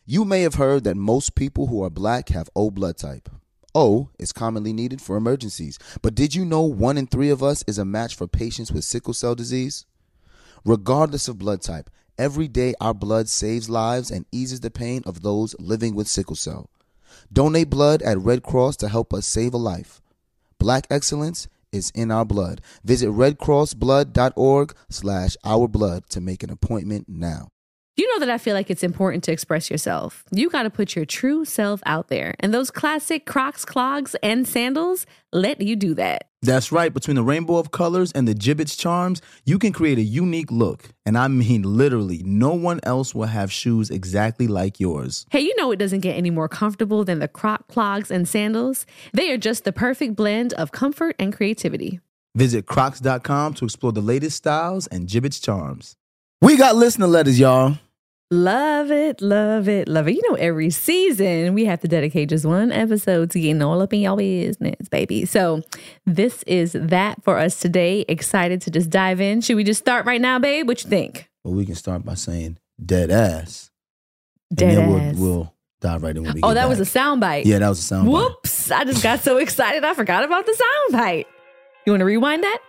You may have heard that most people who are black have O blood type. O is commonly needed for emergencies, but did you know 1 in 3 of us is a match for patients with sickle cell disease? Regardless of blood type, every day our blood saves lives and eases the pain of those living with sickle cell. Donate blood at Red Cross to help us save a life. Black excellence is in our blood. Visit redcrossblood.org/ourblood to make an appointment now. You know that I feel like it's important to express yourself. You got to put your true self out there. And those classic Crocs, clogs, and sandals let you do that. That's right. Between the rainbow of colors and the Jibbitz charms, you can create a unique look. And I mean, literally, no one else will have shoes exactly like yours. Hey, you know it doesn't get any more comfortable than the Croc, clogs, and sandals. They are just the perfect blend of comfort and creativity. Visit crocs.com to explore the latest styles and Jibbitz charms. We got listener letters, y'all. Love it, love it, love it. You know, every season we have to dedicate just one episode to getting all up in your business, baby. So this is that for us today. Excited to just dive in. Should we just start right now, babe? What you think? Well, we can start by saying dead ass. Dead and then ass. We'll dive right in when we get that back. was a soundbite. Yeah, that was a soundbite. Whoops. I just got so excited I forgot about the soundbite. You want to rewind that?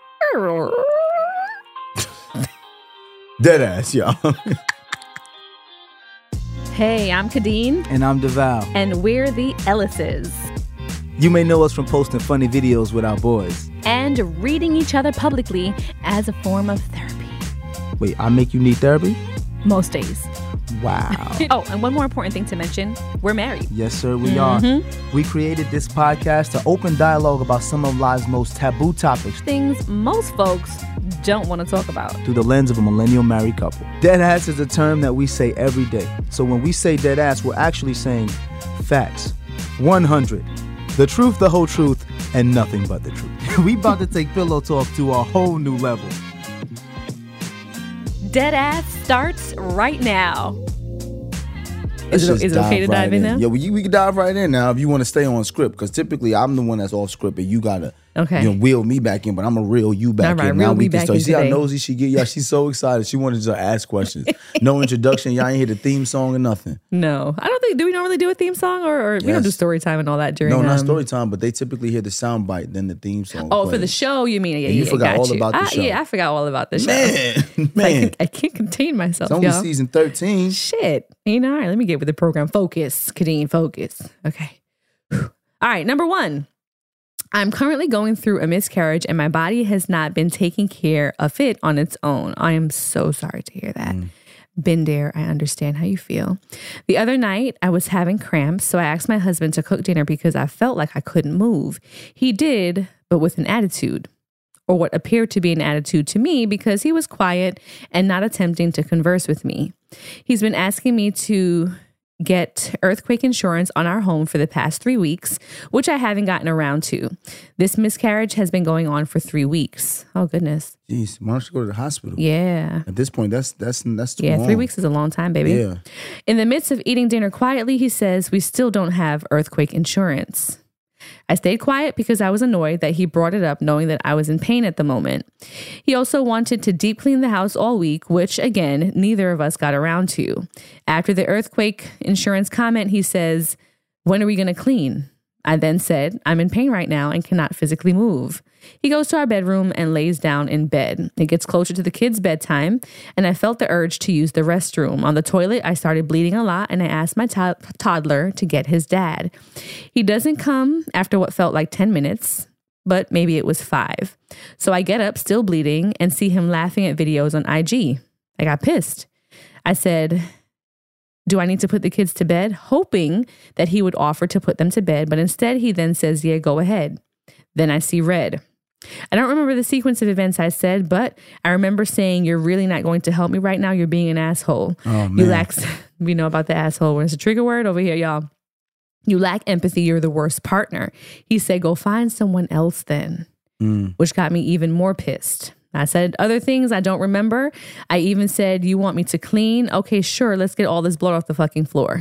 Dead ass, y'all. Hey, I'm Kadeen. And I'm DeVal. And we're the Ellises. You may know us from posting funny videos with our boys. And reading each other publicly as a form of therapy. Wait, I make you need therapy? Most days. Wow. Oh, and one more important thing to mention. We're married. Yes, sir, we are. We created this podcast to open dialogue about some of life's most taboo topics. Things most folks don't want to talk about. Through the lens of a millennial married couple. Dead ass is a term that we say every day. So when we say dead ass, we're actually saying facts. 100. The truth, the whole truth, and nothing but the truth. We about to take pillow talk to a whole new level. Dead ass starts right now. Is it okay to dive in now? Yeah, we can dive right in now if you want to stay on script. Because typically I'm the one that's off script and you got to wheel me back in. But I'm going to reel you back in. Now we can start. You see how nosy she get? Yeah, she's so excited. She wanted to ask questions. No introduction. Y'all ain't hear the theme song or nothing. No. I don't think, do we normally do a theme song? Or we don't do story time and all that during? No, not story time, but they typically hear the sound bite, then the theme song. Oh, plays. For the show, you mean? Yeah, you forgot all about the show. Yeah, I forgot all about the show. Man. I can't contain myself, It's only season 13. Shit. You know, all right, let me get with the program. Focus, Kadeen, focus. Okay. All right, number 1. I'm currently going through a miscarriage and my body has not been taking care of it on its own. I am so sorry to hear that. Been there. I understand how you feel. The other night, I was having cramps, so I asked my husband to cook dinner because I felt like I couldn't move. He did, but with an attitude. Or what appeared to be an attitude to me because he was quiet and not attempting to converse with me. He's been asking me to get earthquake insurance on our home for the past 3 weeks, which I haven't gotten around to. This miscarriage has been going on for 3 weeks. Oh, goodness. Jeez, why don't you go to the hospital? Yeah. At this point, that's too long. 3 weeks is a long time, baby. Yeah. In the midst of eating dinner quietly, he says, we still don't have earthquake insurance. I stayed quiet because I was annoyed that he brought it up knowing that I was in pain at the moment. He also wanted to deep clean the house all week, which again, neither of us got around to. After the earthquake insurance comment, he says, when are we going to clean? I then said, I'm in pain right now and cannot physically move. He goes to our bedroom and lays down in bed. It gets closer to the kids' bedtime, and I felt the urge to use the restroom. On the toilet, I started bleeding a lot, and I asked my toddler to get his dad. He doesn't come after what felt like 10 minutes, but maybe it was 5. So I get up, still bleeding, and see him laughing at videos on IG. I got pissed. I said, do I need to put the kids to bed? Hoping that he would offer to put them to bed, but instead he then says, yeah, go ahead. Then I see red. I don't remember the sequence of events I said, but I remember saying, you're really not going to help me right now. You're being an asshole. Oh, man. You lack, we know about the asshole when it's a trigger word over here, y'all. You lack empathy. You're the worst partner. He said, go find someone else then, which got me even more pissed. I said other things I don't remember. I even said, you want me to clean? Okay, sure. Let's get all this blood off the fucking floor.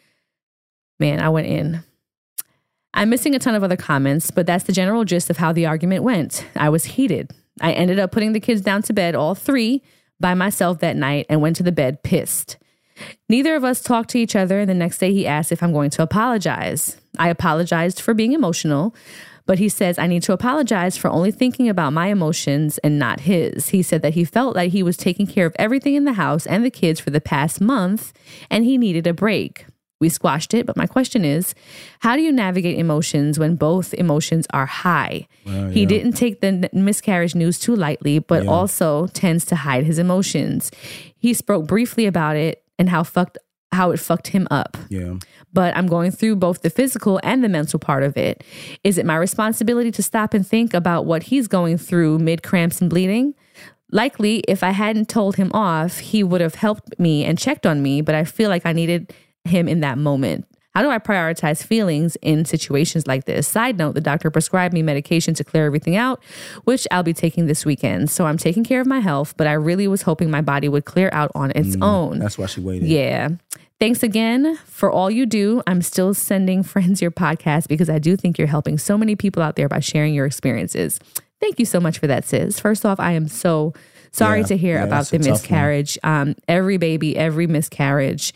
Man, I went in. I'm missing a ton of other comments, but that's the general gist of how the argument went. I was heated. I ended up putting the kids down to bed, all 3, by myself that night and went to the bed pissed. Neither of us talked to each other, and the next day he asked if I'm going to apologize. I apologized for being emotional, but he says I need to apologize for only thinking about my emotions and not his. He said that he felt like he was taking care of everything in the house and the kids for the past month, and he needed a break. We squashed it, but my question is, how do you navigate emotions when both emotions are high? He didn't take the miscarriage news too lightly, but also tends to hide his emotions. He spoke briefly about it and how it fucked him up. Yeah. But I'm going through both the physical and the mental part of it. Is it my responsibility to stop and think about what he's going through mid cramps and bleeding? Likely, if I hadn't told him off, he would have helped me and checked on me, but I feel like I needed him in that moment. How do I prioritize feelings in situations like this? Side note, the doctor prescribed me medication to clear everything out, which I'll be taking this weekend. So I'm taking care of my health, but I really was hoping my body would clear out on its own. That's why she waited. Yeah. Thanks again for all you do. I'm still sending friends your podcast because I do think you're helping so many people out there by sharing your experiences. Thank you so much for that, sis. First off, I am so sorry to hear about the miscarriage. Every baby, every miscarriage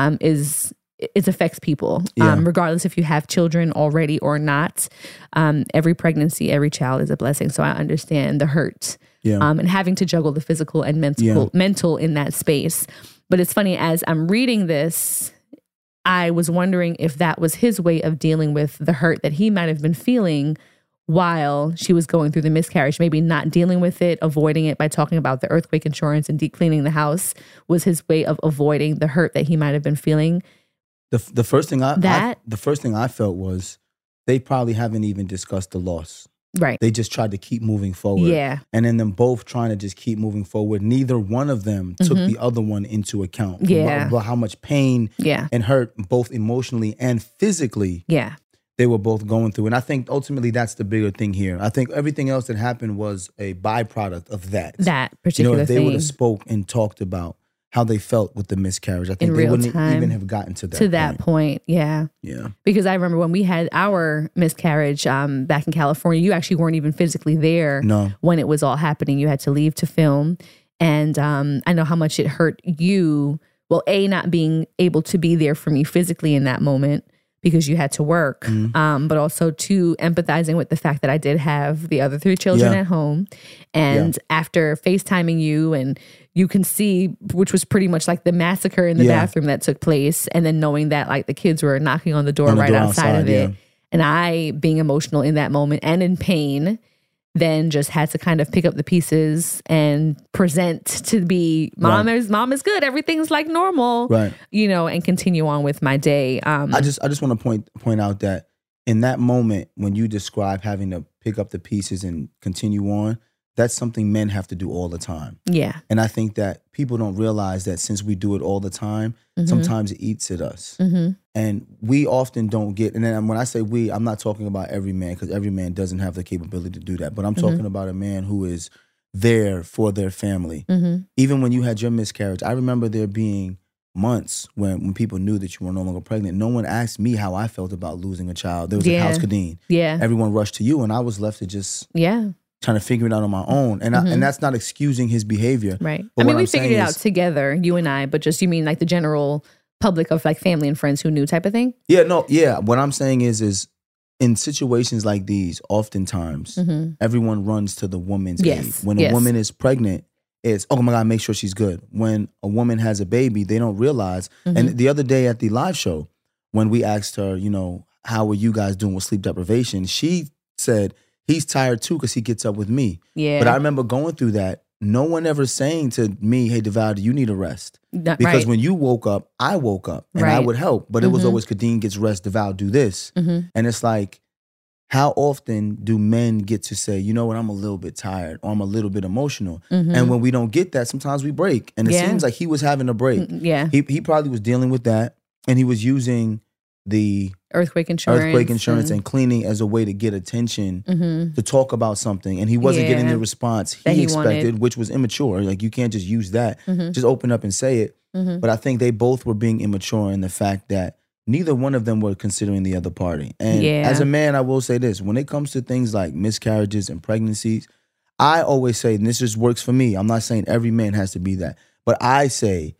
it affects people, regardless if you have children already or not. Every pregnancy, every child is a blessing. So I understand the hurt and having to juggle the physical and mental in that space. But it's funny, as I'm reading this, I was wondering if that was his way of dealing with the hurt that he might have been feeling while she was going through the miscarriage. Maybe not dealing with it, avoiding it by talking about the earthquake insurance and deep cleaning the house was his way of avoiding the hurt that he might have been feeling. The first thing I felt was they probably haven't even discussed the loss. Right. They just tried to keep moving forward. Yeah. And then them both trying to just keep moving forward. Neither one of them took the other one into account. Yeah. About how much pain and hurt, both emotionally and physically, they were both going through. And I think ultimately that's the bigger thing here. I think everything else that happened was a byproduct of that. That particular if they thing. would have spoke and talked about how they felt with the miscarriage, I think they wouldn't even have gotten to that point. Yeah. Because I remember when we had our miscarriage back in California, you actually weren't even physically there when it was all happening. You had to leave to film. And I know how much it hurt you. Well, A, not being able to be there for me physically in that moment because you had to work, but also two, empathizing with the fact that I did have the other 3 children at home. And after FaceTiming you, and you can see, which was pretty much like the massacre in the bathroom that took place, and then knowing that like the kids were knocking on the door right outside of it, and I being emotional in that moment and in pain, then just had to kind of pick up the pieces and present to be mom is good, everything's like normal, and continue on with my day. I just want to point out that in that moment when you describe having to pick up the pieces and continue on, that's something men have to do all the time. Yeah. And I think that people don't realize that since we do it all the time, sometimes it eats at us. And we often don't get, and then when I say we, I'm not talking about every man, because every man doesn't have the capability to do that. But I'm talking about a man who is there for their family. Even when you had your miscarriage, I remember there being months when people knew that you were no longer pregnant. No one asked me how I felt about losing a child. There was a house Kadeen. Everyone rushed to you, and I was left to just trying to figure it out on my own. And and that's not excusing his behavior. Right. I mean, we figured it out together, you and I, but just, you mean like the general public of like family and friends who knew type of thing? Yeah. What I'm saying is in situations like these, oftentimes everyone runs to the woman's aid. When a woman is pregnant, it's, oh my God, make sure she's good. When a woman has a baby, they don't realize. And the other day at the live show, when we asked her, how are you guys doing with sleep deprivation? She said, he's tired too because he gets up with me. Yeah. But I remember going through that. No one ever saying to me, hey, Deval, you need a rest. Because when you woke up, I woke up and I would help. But it was always, Kadeen gets rest, Deval, do this. And it's like, how often do men get to say, you know what, I'm a little bit tired or I'm a little bit emotional. And when we don't get that, sometimes we break. And it seems like he was having a break. He probably was dealing with that. And he was using the earthquake insurance and cleaning as a way to get attention to talk about something, and he wasn't getting the response he expected wanted. Which was immature. Like, you can't just use that, just open up and say it. But I think they both were being immature in the fact that neither one of them were considering the other party. And as a man, I will say this, when it comes to things like miscarriages and pregnancies, I always say, and this just works for me, I'm not saying every man has to be that, but I say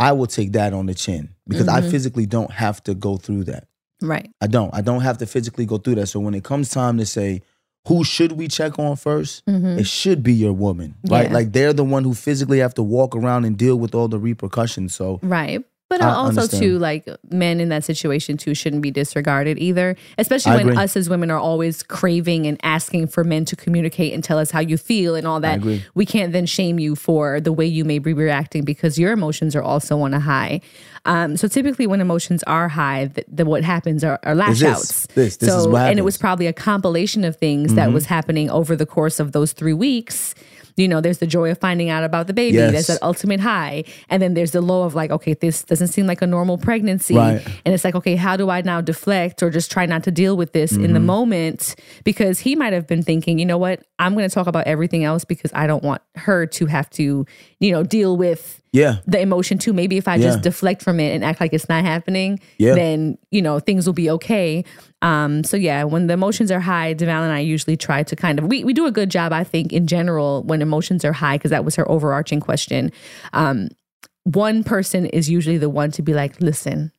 I will take that on the chin because I physically don't have to go through that. Right. I don't have to physically go through that. So when it comes time to say, who should we check on first? It should be your woman, right? Yeah. Like they're the one who physically have to walk around and deal with all the repercussions. So Right. But I also, understand. too, like men in that situation, too, shouldn't be disregarded either. Especially I when agree. us as women are always craving and asking for men to communicate and tell us how you feel and all that. agree. We can't then shame you for the way you may be reacting because your emotions are also on a high. So typically when emotions are high, what happens are lash this. outs. This is so, what and it was happens. probably a compilation of things that was happening over the course of those 3 weeks. You know, there's the joy of finding out about the baby. Yes. There's that ultimate high. And then there's the low of like, okay, this doesn't seem like a normal pregnancy. Right. And it's like, okay, how do I now deflect or just try not to deal with this in the moment? Because he might have been thinking, you know what, I'm going to talk about everything else because I don't want her to have to, you know, deal with the emotion too. Maybe if I just deflect from it and act like it's not happening, then, you know, things will be okay. So yeah, when the emotions are high, Deval and I usually try to kind of, we do a good job, I think, in general, when emotions are high, because that was her overarching question. One person is usually the one to be like, listen,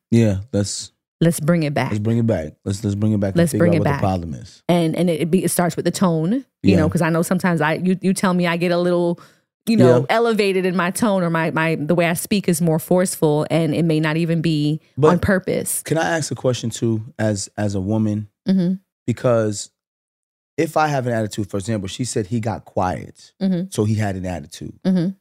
let's bring it back. Let's bring it back. Let's bring it back. Let's and figure bring out it what back. the problem is. And it starts with the tone, you know, because I know sometimes you tell me I get a little, you know, elevated in my tone or my the way I speak is more forceful and it may not even be on purpose. Can I ask a question too, as a woman? Because if I have an attitude, for example, she said he got quiet, so he had an attitude.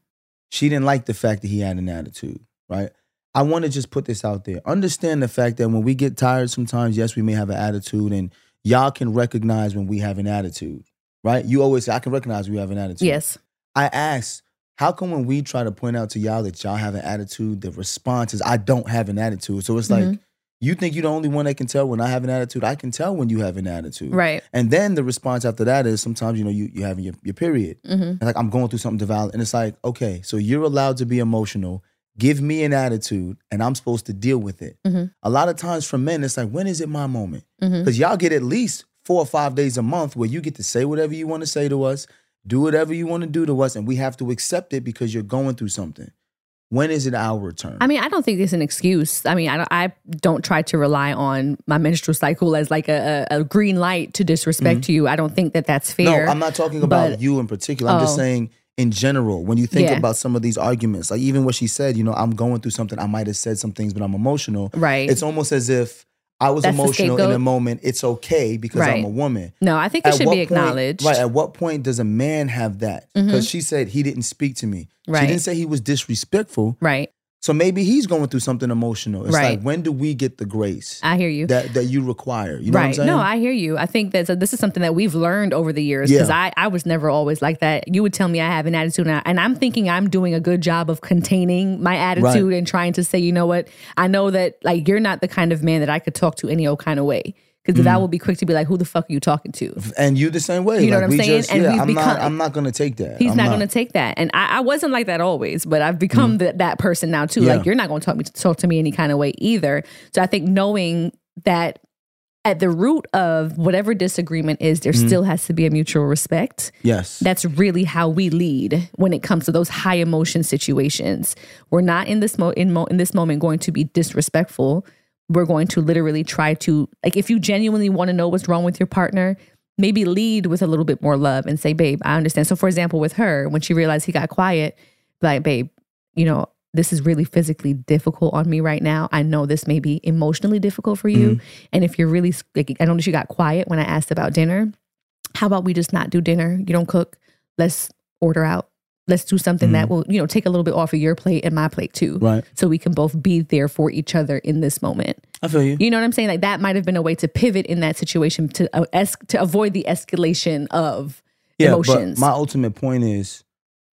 She didn't like the fact that he had an attitude, right? I want to just put this out there. Understand the fact that when we get tired sometimes, yes, we may have an attitude, and y'all can recognize when we have an attitude, right? You always say, I can recognize we have an attitude. Yes. I asked, how come when we try to point out to y'all that y'all have an attitude, the response is, I don't have an attitude. So it's like, you think you're the only one that can tell when I have an attitude? I can tell when you have an attitude. Right. And then the response after that is sometimes, you know, you having your period. And like, I'm going through something devout. And it's like, okay, so you're allowed to be emotional. Give me an attitude and I'm supposed to deal with it. A lot of times for men, it's like, when is it my moment? Because y'all get at least 4 or 5 days a month where you get to say whatever you want to say to us, do whatever you want to do to us, and we have to accept it because you're going through something. When is it our turn? I mean, I don't think it's an excuse. I mean, I don't try to rely on my menstrual cycle as like a green light to disrespect you. I don't think that that's fair. No, I'm not talking about you in particular. I'm just saying in general, when you think about some of these arguments, like even what she said, you know, I'm going through something. I might have said some things, but I'm emotional. Right. It's almost as if I was That's the emotional in scapegoat. a moment. It's okay because I'm a woman. No, I think it should be acknowledged. Right. At what point does a man have that? Because she said he didn't speak to me. Right. She didn't say he was disrespectful. Right. So maybe he's going through something emotional. It's Right. like, when do we get the grace I hear you. that you require? You know what I'm saying? No, I hear you. I think that this is something that we've learned over the years because I was never always like that. You would tell me I have an attitude and I'm thinking I'm doing a good job of containing my attitude and trying to say, you know what? I know that like you're not the kind of man that I could talk to any old kind of way. Because I will be quick to be like, who the fuck are you talking to? And you the same way. You know like, what I'm saying? Just, And we've I'm not going to take that. He's not going to take that. And I wasn't like that always, but I've become that person now too. Yeah. Like, you're not going to talk to me any kind of way either. So I think knowing that at the root of whatever disagreement is, there still has to be a mutual respect. Yes. That's really how we lead when it comes to those high emotion situations. We're not in this in this moment going to be disrespectful. We're going to literally try to, like, if you genuinely want to know what's wrong with your partner, maybe lead with a little bit more love and say, babe, I understand. So for example, with her, when she realized he got quiet, like, babe, you know, this is really physically difficult on me right now. I know this may be emotionally difficult for you. And if you're really, like, I noticed you got quiet when I asked about dinner. How about we just not do dinner? You don't cook. Let's order out. Let's do something that will, you know, take a little bit off of your plate and my plate too. Right. So we can both be there for each other in this moment. I feel you. You know what I'm saying? Like, that might have been a way to pivot in that situation to avoid the escalation of emotions. But my ultimate point is,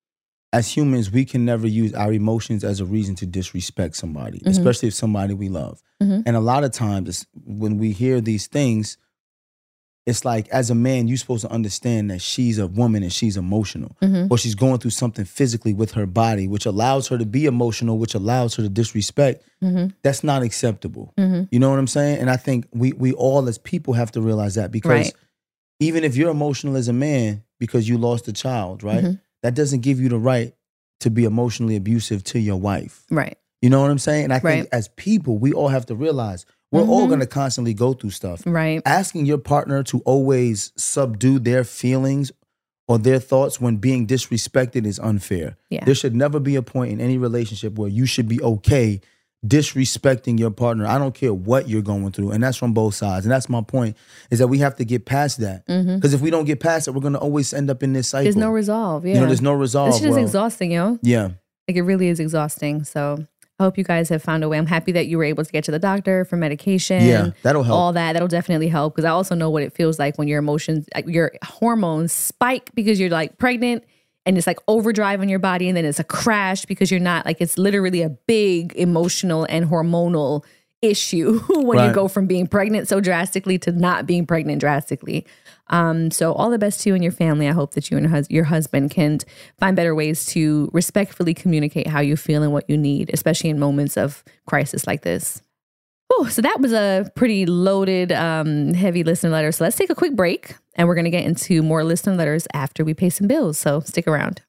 as humans, we can never use our emotions as a reason to disrespect somebody, especially if somebody we love. And a lot of times when we hear these things, it's like, as a man, you're supposed to understand that she's a woman and she's emotional, or she's going through something physically with her body, which allows her to be emotional, which allows her to disrespect. That's not acceptable. You know what I'm saying? And I think we all as people have to realize that, because even if you're emotional as a man because you lost a child, right? That doesn't give you the right to be emotionally abusive to your wife. Right. You know what I'm saying? And I think Right. as people, we all have to realize we're all going to constantly go through stuff. Right. Asking your partner to always subdue their feelings or their thoughts when being disrespected is unfair. Yeah. There should never be a point in any relationship where you should be okay disrespecting your partner. I don't care what you're going through. And that's from both sides. And that's my point, is that we have to get past that. Because if we don't get past it, we're going to always end up in this cycle. There's no resolve. Yeah. You know, there's no resolve. It's just exhausting, yo. Yeah. Like it really is exhausting. So I hope you guys have found a way. I'm happy that you were able to get to the doctor for medication. Yeah, that'll help. All that. That'll definitely help. Because I also know what it feels like when your emotions, like your hormones spike because you're like pregnant and it's like overdrive on your body. And then it's a crash because you're not, like, it's literally a big emotional and hormonal issue when you go from being pregnant so drastically to not being pregnant drastically. So all the best to you and your family. I hope that you and your husband can find better ways to respectfully communicate how you feel and what you need, especially in moments of crisis like this. Oh, so that was a pretty loaded, heavy listener letter. So let's take a quick break and we're going to get into more listener letters after we pay some bills. So stick around.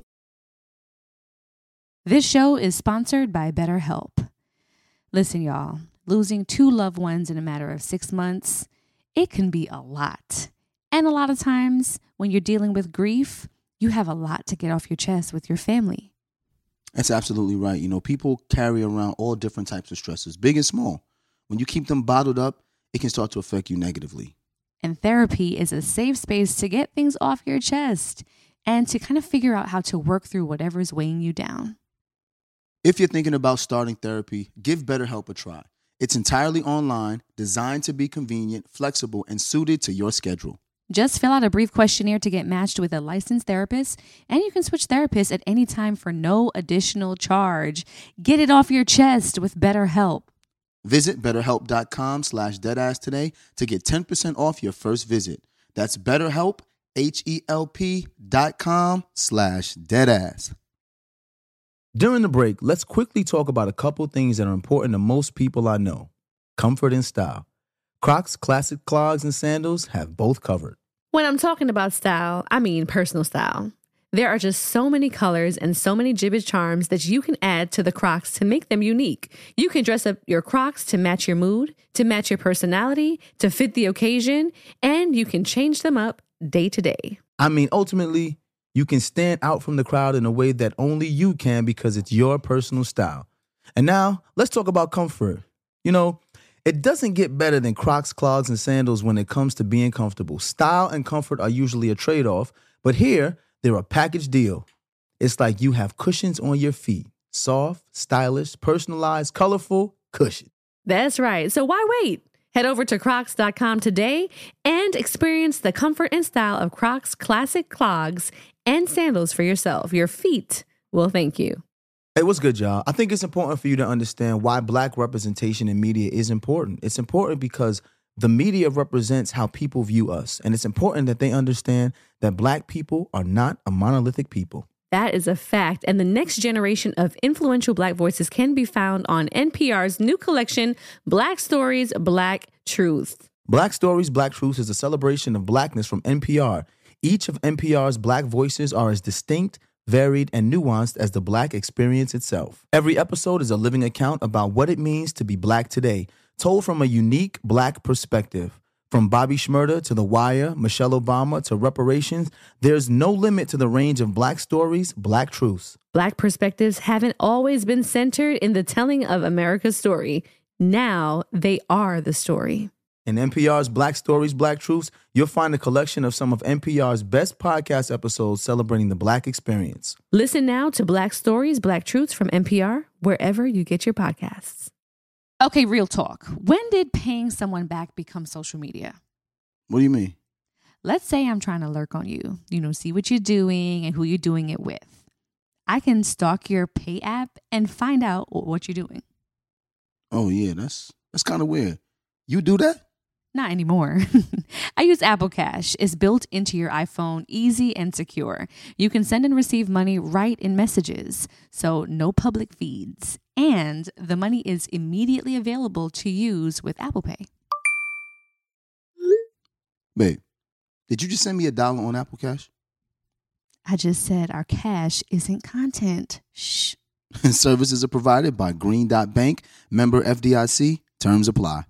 This show is sponsored by BetterHelp. Listen, y'all, losing 2 loved ones in a matter of 6 months, it can be a lot. And a lot of times when you're dealing with grief, you have a lot to get off your chest with your family. That's absolutely right. You know, people carry around all different types of stresses, big and small. When you keep them bottled up, it can start to affect you negatively. And therapy is a safe space to get things off your chest and to kind of figure out how to work through whatever's weighing you down. If you're thinking about starting therapy, give BetterHelp a try. It's entirely online, designed to be convenient, flexible, and suited to your schedule. Just fill out a brief questionnaire to get matched with a licensed therapist, and you can switch therapists at any time for no additional charge. Get it off your chest with BetterHelp. Visit BetterHelp.com/deadass today to get 10% off your first visit. That's BetterHelp, HELP.com/deadass. During the break, let's quickly talk about a couple things that are important to most people I know. Comfort and style. Crocs classic clogs and sandals have both covered. When I'm talking about style, I mean personal style. There are just so many colors and so many Jibbitz charms that you can add to the Crocs to make them unique. You can dress up your Crocs to match your mood, to match your personality, to fit the occasion, and you can change them up day to day. I mean, ultimately, you can stand out from the crowd in a way that only you can because it's your personal style. And now, let's talk about comfort. You know, it doesn't get better than Crocs, clogs, and sandals when it comes to being comfortable. Style and comfort are usually a trade-off, but here, they're a package deal. It's like you have cushions on your feet. Soft, stylish, personalized, colorful cushion. That's right. So why wait? Head over to Crocs.com today and experience the comfort and style of Crocs classic clogs and sandals for yourself. Your feet will thank you. Hey, what's good, y'all? I think it's important for you to understand why Black representation in media is important. It's important because the media represents how people view us. And it's important that they understand that Black people are not a monolithic people. That is a fact. And the next generation of influential Black voices can be found on NPR's new collection, Black Stories, Black Truth. Black Stories, Black Truth is a celebration of Blackness from NPR. Each of NPR's Black voices are as distinct, varied, and nuanced as the Black experience itself. Every episode is a living account about what it means to be Black today, told from a unique Black perspective. From Bobby Shmurda to The Wire, Michelle Obama to reparations, there's no limit to the range of Black stories, Black truths. Black perspectives haven't always been centered in the telling of America's story. Now they are the story. In NPR's Black Stories, Black Truths, you'll find a collection of some of NPR's best podcast episodes celebrating the Black experience. Listen now to Black Stories, Black Truths from NPR, wherever you get your podcasts. Okay, real talk. When did paying someone back become social media? What do you mean? Let's say I'm trying to lurk on you, see what you're doing and who you're doing it with. I can stalk your pay app and find out what you're doing. Oh, yeah, that's kind of weird. You do that? Not anymore. I use Apple Cash. It's built into your iPhone, easy and secure. You can send and receive money right in messages, so no public feeds. And the money is immediately available to use with Apple Pay. Babe, did you just send me $1 on Apple Cash? I just said our cash isn't content. Shh. Services are provided by Green Dot Bank, member FDIC. Terms apply.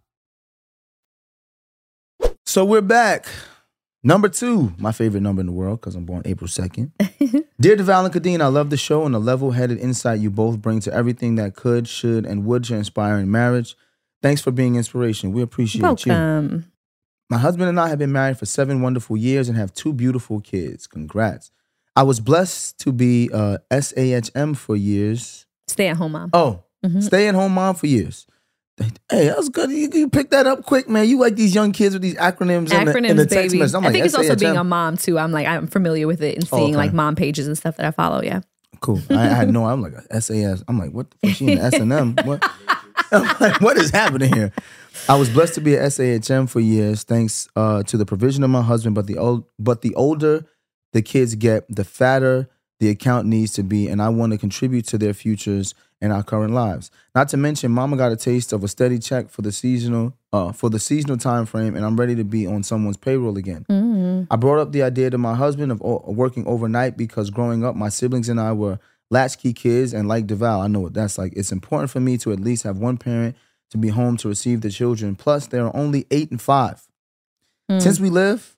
So we're back. Number 2, my favorite number in the world because I'm born April 2nd. Dear DeVal and Kadeen, I love the show and the level-headed insight you both bring to everything that could, should, and would inspire in marriage. Thanks for being inspiration. We appreciate you. Welcome. My husband and I have been married for 7 wonderful years and have 2 beautiful kids. Congrats. I was blessed to be SAHM for years. Stay-at-home mom. Oh, stay-at-home mom for years. Hey, that was good. You picked that up quick, man. You like these young kids with these acronyms in the text baby. message. I think it's also being a mom too. I'm familiar with it and seeing like mom pages and stuff that I follow. Yeah. Cool. I had no. I'm like SAS. I'm like, what the fuck? She in the S&M? What? I'm like, what is happening here? I was blessed to be at SAHM for years, thanks to the provision of my husband. But the older the kids get, the fatter the account needs to be, and I want to contribute to their futures and our current lives. Not to mention, Mama got a taste of a steady check for the seasonal time frame, and I'm ready to be on someone's payroll again. I brought up the idea to my husband of working overnight because growing up, my siblings and I were latchkey kids, and like DeVal, I know what that's like. It's important for me to at least have one parent to be home to receive the children. Plus, they are only 8 and 5. Since we live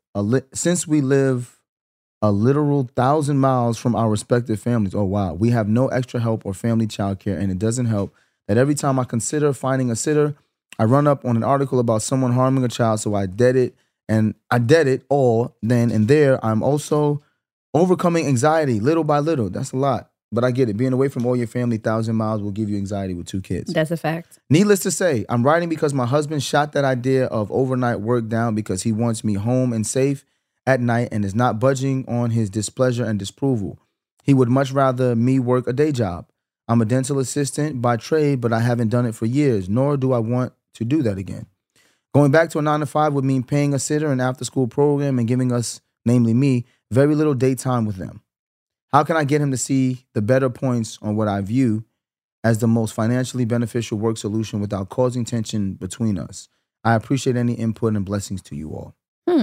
a literal 1,000 miles from our respective families. Oh, wow. We have no extra help or family childcare, and it doesn't help that every time I consider finding a sitter, I run up on an article about someone harming a child, so I dead it all then and there. I'm also overcoming anxiety little by little. That's a lot, but I get it. Being away from all your family 1,000 miles will give you anxiety with 2 kids. That's a fact. Needless to say, I'm writing because my husband shot that idea of overnight work down because he wants me home and safe at night and is not budging on his displeasure and disapproval. He would much rather me work a day job. I'm a dental assistant by trade, but I haven't done it for years, nor do I want to do that again. Going back to a 9-to-5 would mean paying a sitter, an after-school program, and giving us, namely me, very little daytime with them. How can I get him to see the better points on what I view as the most financially beneficial work solution without causing tension between us? I appreciate any input and blessings to you all.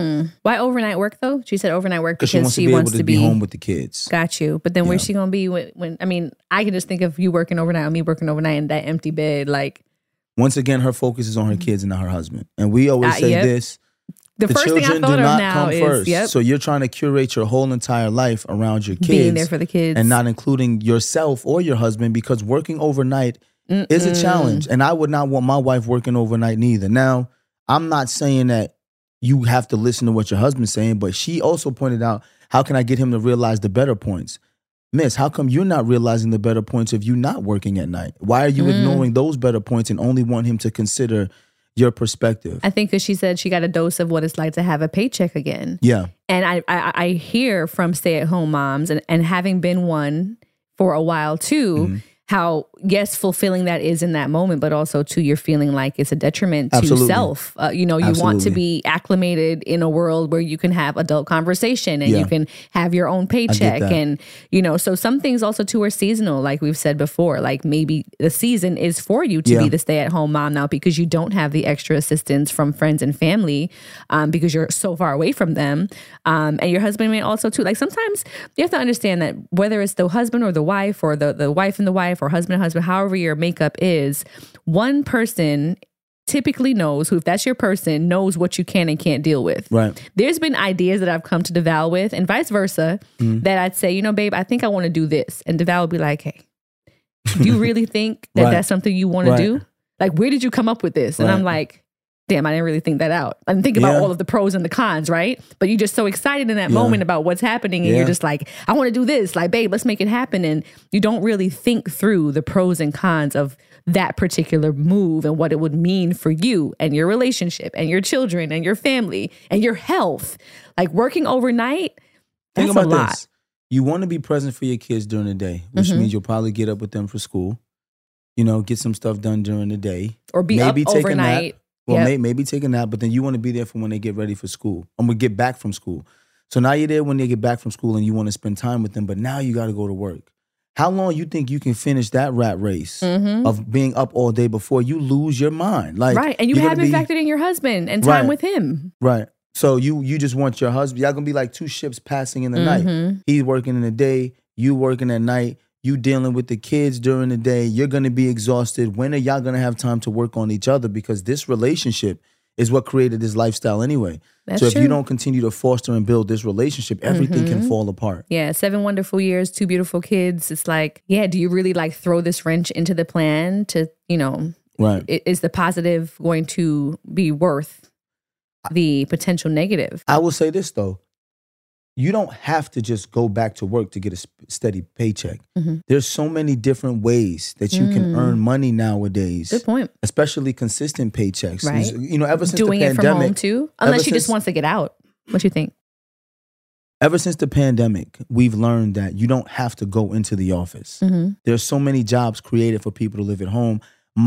Why overnight work though? She said overnight work because she wants to be home with the kids. Got you. But then where's she gonna be when? I mean, I can just think of you working overnight or me working overnight in that empty bed. Like, once again, her focus is on her kids and not her husband. And we always say this: the first children thing I thought do of not now come is first. So you're trying to curate your whole entire life around your kids, being there for the kids, and not including yourself or your husband, because working overnight is a challenge. And I would not want my wife working overnight neither. Now, I'm not saying that you have to listen to what your husband's saying, but she also pointed out, how can I get him to realize the better points? Miss, how come you're not realizing the better points of you not working at night? Why are you ignoring those better points and only want him to consider your perspective? I think because she said she got a dose of what it's like to have a paycheck again. Yeah. And I hear from stay-at-home moms and having been one for a while too, how, yes, fulfilling that is in that moment, but also too, you're feeling like it's a detriment to self. You want to be acclimated in a world where you can have adult conversation and you can have your own paycheck. And, so some things also too are seasonal, like we've said before, like maybe the season is for you to be the stay-at-home mom now because you don't have the extra assistance from friends and family because you're so far away from them. And your husband may also too, like sometimes you have to understand that whether it's the husband or the wife or the wife and the wife, or husband, however your makeup is, one person typically knows, who, if that's your person, knows what you can and can't deal with. Right. There's been ideas that I've come to DeVal with and vice versa that I'd say, babe, I think I want to do this. And DeVal would be like, hey, do you really think that that's something you want to do? Like, where did you come up with this? And I'm like, damn, I didn't really think that out. I didn't think about all of the pros and the cons, right? But you're just so excited in that moment about what's happening and you're just like, I want to do this. Like, babe, let's make it happen. And you don't really think through the pros and cons of that particular move and what it would mean for you and your relationship and your children and your family and your health. Like, working overnight, that's a lot. This. You want to be present for your kids during the day, which means you'll probably get up with them for school, get some stuff done during the day. Or be maybe up overnight. Well, maybe take a nap, but then you want to be there for when they get ready for school. And we get back from school. So now you're there when they get back from school and you want to spend time with them, but now you got to go to work. How long you think you can finish that rat race of being up all day before you lose your mind? Like, right, and you haven't factored in your husband and time with him. Right. So you just want your husband. Y'all going to be like two ships passing in the night. He's working in the day, you working at night. You dealing with the kids during the day. You're going to be exhausted. When are y'all going to have time to work on each other? Because this relationship is what created this lifestyle anyway. That's so if true. you don't continue to foster and build this relationship, everything can fall apart. Yeah, 7 wonderful years, 2 beautiful kids. It's like, yeah, do you really like throw this wrench into the plan to, Right. Is the positive going to be worth the potential negative? I will say this, though. You don't have to just go back to work to get a steady paycheck. There's so many different ways that you can earn money nowadays. Good point. Especially consistent paychecks. Right. Ever since Doing the it pandemic. from home too? Unless she just wants to get out. What you think? Ever since the pandemic, we've learned that you don't have to go into the office. There's so many jobs created for people to live at home.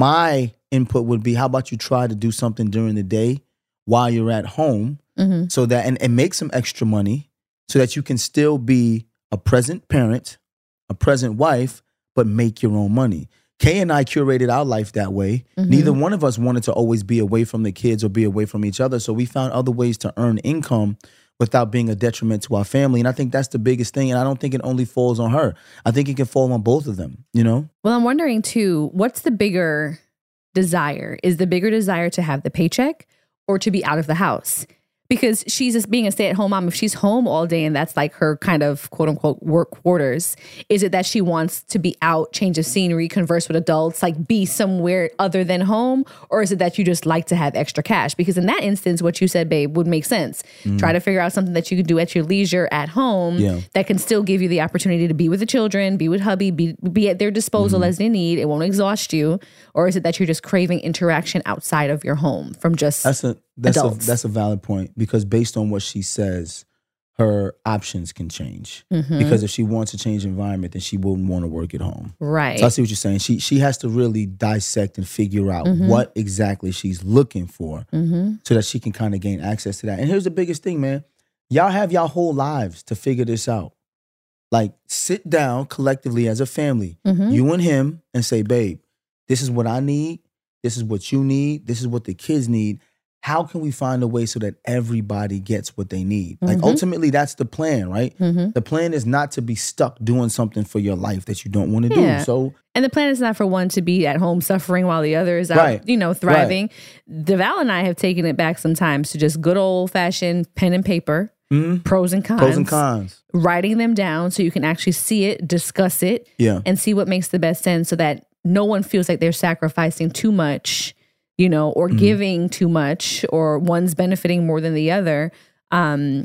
My input would be, how about you try to do something during the day while you're at home so that and make some extra money so that you can still be a present parent, a present wife, but make your own money. Kay and I curated our life that way. Neither one of us wanted to always be away from the kids or be away from each other. So we found other ways to earn income without being a detriment to our family. And I think that's the biggest thing. And I don't think it only falls on her. I think it can fall on both of them, Well, I'm wondering too, what's the bigger desire? Is the bigger desire to have the paycheck or to be out of the house? Because she's just being a stay-at-home mom. If she's home all day and that's like her kind of quote-unquote work quarters, is it that she wants to be out, change of scenery, converse with adults, like be somewhere other than home? Or is it that you just like to have extra cash? Because in that instance, what you said, babe, would make sense. Try to figure out something that you can do at your leisure at home that can still give you the opportunity to be with the children, be with hubby, be at their disposal as they need. It won't exhaust you. Or is it that you're just craving interaction outside of your home from just That's a valid point, because based on what she says, her options can change. Because if she wants to change environment, then she wouldn't want to work at home. Right. So I see what you're saying. She has to really dissect and figure out what exactly she's looking for so that she can kind of gain access to that. And here's the biggest thing, man. Y'all have y'all whole lives to figure this out. Like, sit down collectively as a family, you and him, and say, babe, this is what I need. This is what you need. This is what the kids need. How can we find a way so that everybody gets what they need? Like, ultimately, that's the plan, right? The plan is not to be stuck doing something for your life that you don't want to do. So, and the plan is not for one to be at home suffering while the other is out, thriving. Deval and I have taken it back sometimes to just good old fashioned pen and paper, pros and cons, writing them down so you can actually see it, discuss it, and see what makes the best sense so that no one feels like they're sacrificing too much, or giving too much, or one's benefiting more than the other, in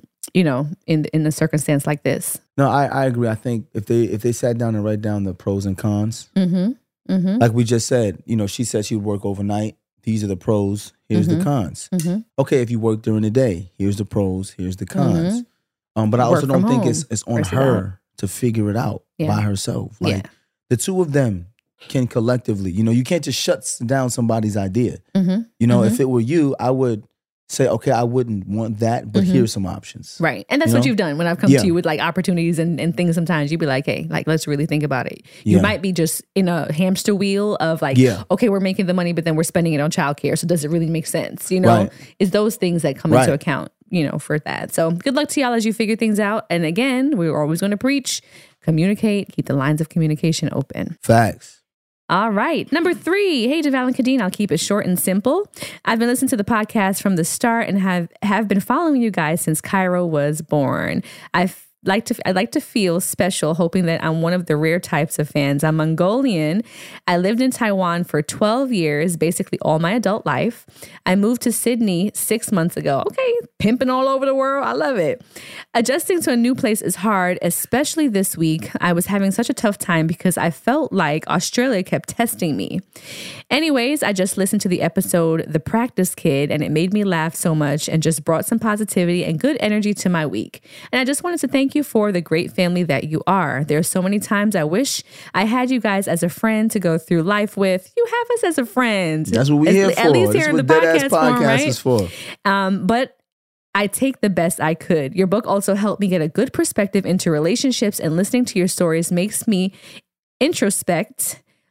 a circumstance like this. No, I agree. I think if they sat down and write down the pros and cons, like we just said, she said she would work overnight. These are the pros. Here's the cons. Okay, if you work during the day, here's the pros. Here's the cons. But I also don't think it's on her to figure it out by herself. Like, the two of them can collectively, you can't just shut down somebody's idea. If it were you, I would say, okay, I wouldn't want that, but here's some options. Right. And that's what you've done when I've come to you with like opportunities and things. Sometimes you'd be like, hey, like, let's really think about it. You might be just in a hamster wheel of like, okay, we're making the money, but then we're spending it on childcare. So does it really make sense? It's those things that come into account, for that. So good luck to y'all as you figure things out. And again, we're always going to preach, communicate, keep the lines of communication open. Facts. All right. Number 3. Hey, Deval and Kadeen. I'll keep it short and simple. I've been listening to the podcast from the start and have been following you guys since Cairo was born. I'd like to feel special, hoping that I'm one of the rare types of fans. I'm Mongolian. I lived in Taiwan for 12 years, basically all my adult life. I moved to Sydney 6 months ago. Okay, pimping all over the world. I love it. Adjusting to a new place is hard, especially this week. I was having such a tough time because I felt like Australia kept testing me. Anyways, I just listened to the episode, The Practice Kid, and it made me laugh so much and just brought some positivity and good energy to my week. And I just wanted to thank you for the great family that you are. There are so many times I wish I had you guys as a friend to go through life with. You have us as a friend. That's what we're here for. At least here in the podcast form, right? Is for. But I take the best I could. Your book also helped me get a good perspective into relationships, and listening to your stories makes me introspect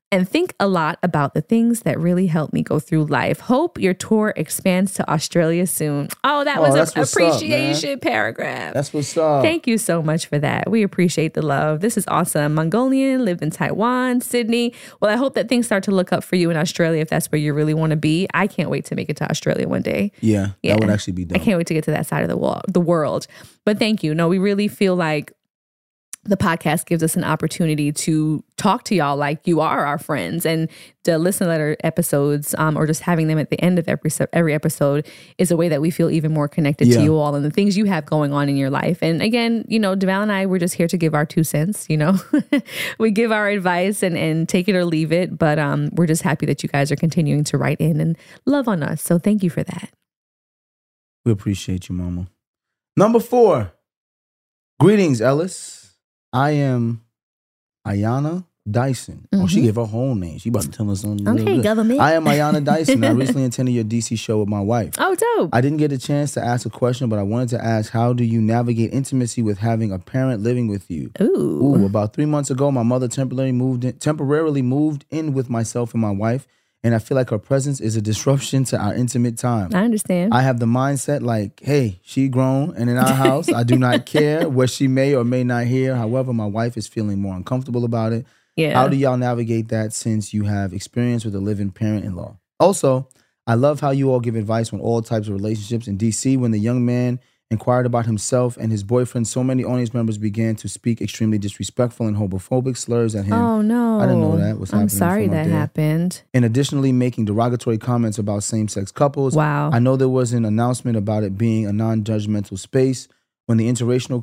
and think a lot about the things that really help me go through life. Hope your tour expands to Australia soon. Oh, that was an appreciation paragraph. That's what's up. Thank you so much for that. We appreciate the love. This is awesome. Mongolian, lived in Taiwan, Sydney. Well, I hope that things start to look up for you in Australia if that's where you really want to be. I can't wait to make it to Australia one day. Yeah, that would actually be dope. I can't wait to get to that side of the world. But thank you. No, we really feel like the podcast gives us an opportunity to talk to y'all like you are our friends, and the listen letter episodes, or just having them at the end of every episode, is a way that we feel even more connected to you all and the things you have going on in your life. And again, Deval and I, we're just here to give our 2 cents. We give our advice and take it or leave it, but we're just happy that you guys are continuing to write in and love on us. So thank you for that. We appreciate you, Mama. Number 4. Greetings, Ellis. I am Ayana Dyson. Oh, she gave her whole name. She about to tell us something. Okay, government. I am Ayana Dyson. I recently attended your DC show with my wife. Oh, dope. I didn't get a chance to ask a question, but I wanted to ask, how do you navigate intimacy with having a parent living with you? Ooh. About 3 months ago, my mother temporarily moved in with myself and my wife, and I feel like her presence is a disruption to our intimate time. I understand. I have the mindset like, hey, she grown and in our house. I do not care what she may or may not hear. However, my wife is feeling more uncomfortable about it. Yeah. How do y'all navigate that since you have experience with a living parent-in-law? Also, I love how you all give advice on all types of relationships. In DC, when the young man inquired about himself and his boyfriend, so many audience members began to speak extremely disrespectful and homophobic slurs at him. Oh, no. I didn't know that was happening. I'm sorry that happened. And additionally, making derogatory comments about same-sex couples. Wow. I know there was an announcement about it being a non-judgmental space when the interracial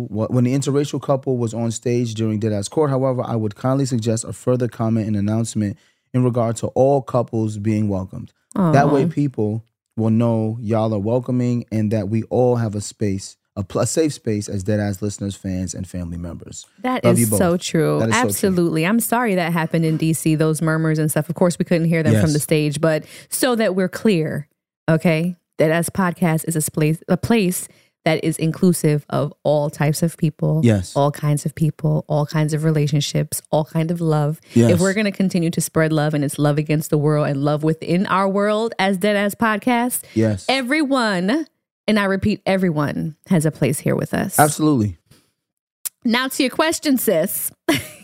couple was on stage during Deadass Court. However, I would kindly suggest a further comment and announcement in regard to all couples being welcomed. Aww. That way, people will know y'all are welcoming and that we all have a space, a safe space as Deadass listeners, fans, and family members. That Love is so true. That is absolutely. So true. I'm sorry that happened in DC, those murmurs and stuff. Of course, we couldn't hear them from the stage, but so that we're clear, okay, Deadass Podcast is a place that is inclusive of all types of people, all kinds of people, all kinds of relationships, all kinds of love. Yes. If we're going to continue to spread love, and it's love against the world and love within our world as Deadass Podcast, everyone, and I repeat, everyone has a place here with us. Absolutely. Now to your question, sis.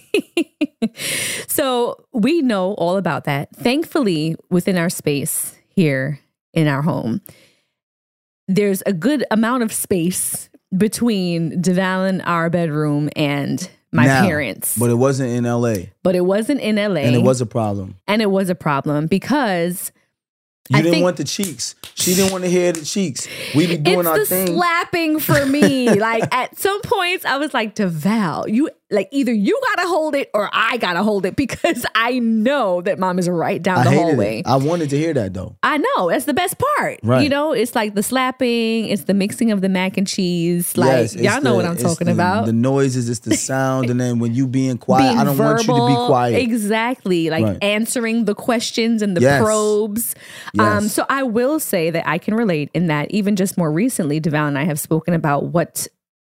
So we know all about that. Thankfully, within our space here in our home, there's a good amount of space between Deval and our bedroom and my parents. But it wasn't in LA. And it was a problem. And it was a problem because you didn't want the cheeks. She didn't want to hear the cheeks. We be doing our thing. It's the slapping for me. Like at some points I was like, Deval, you like either you gotta hold it or I gotta hold it, because I know that mom is right down the hallway. I wanted to hear that though. I know. That's the best part. Right. It's like the slapping, it's the mixing of the mac and cheese. Like y'all know what I'm talking about. The noises, it's the sound, and then when you being quiet, I don't want you to be quiet. Exactly. Like answering the questions and the probes. Yes. So I will say that I can relate in that even just more recently, Deval and I have spoken about what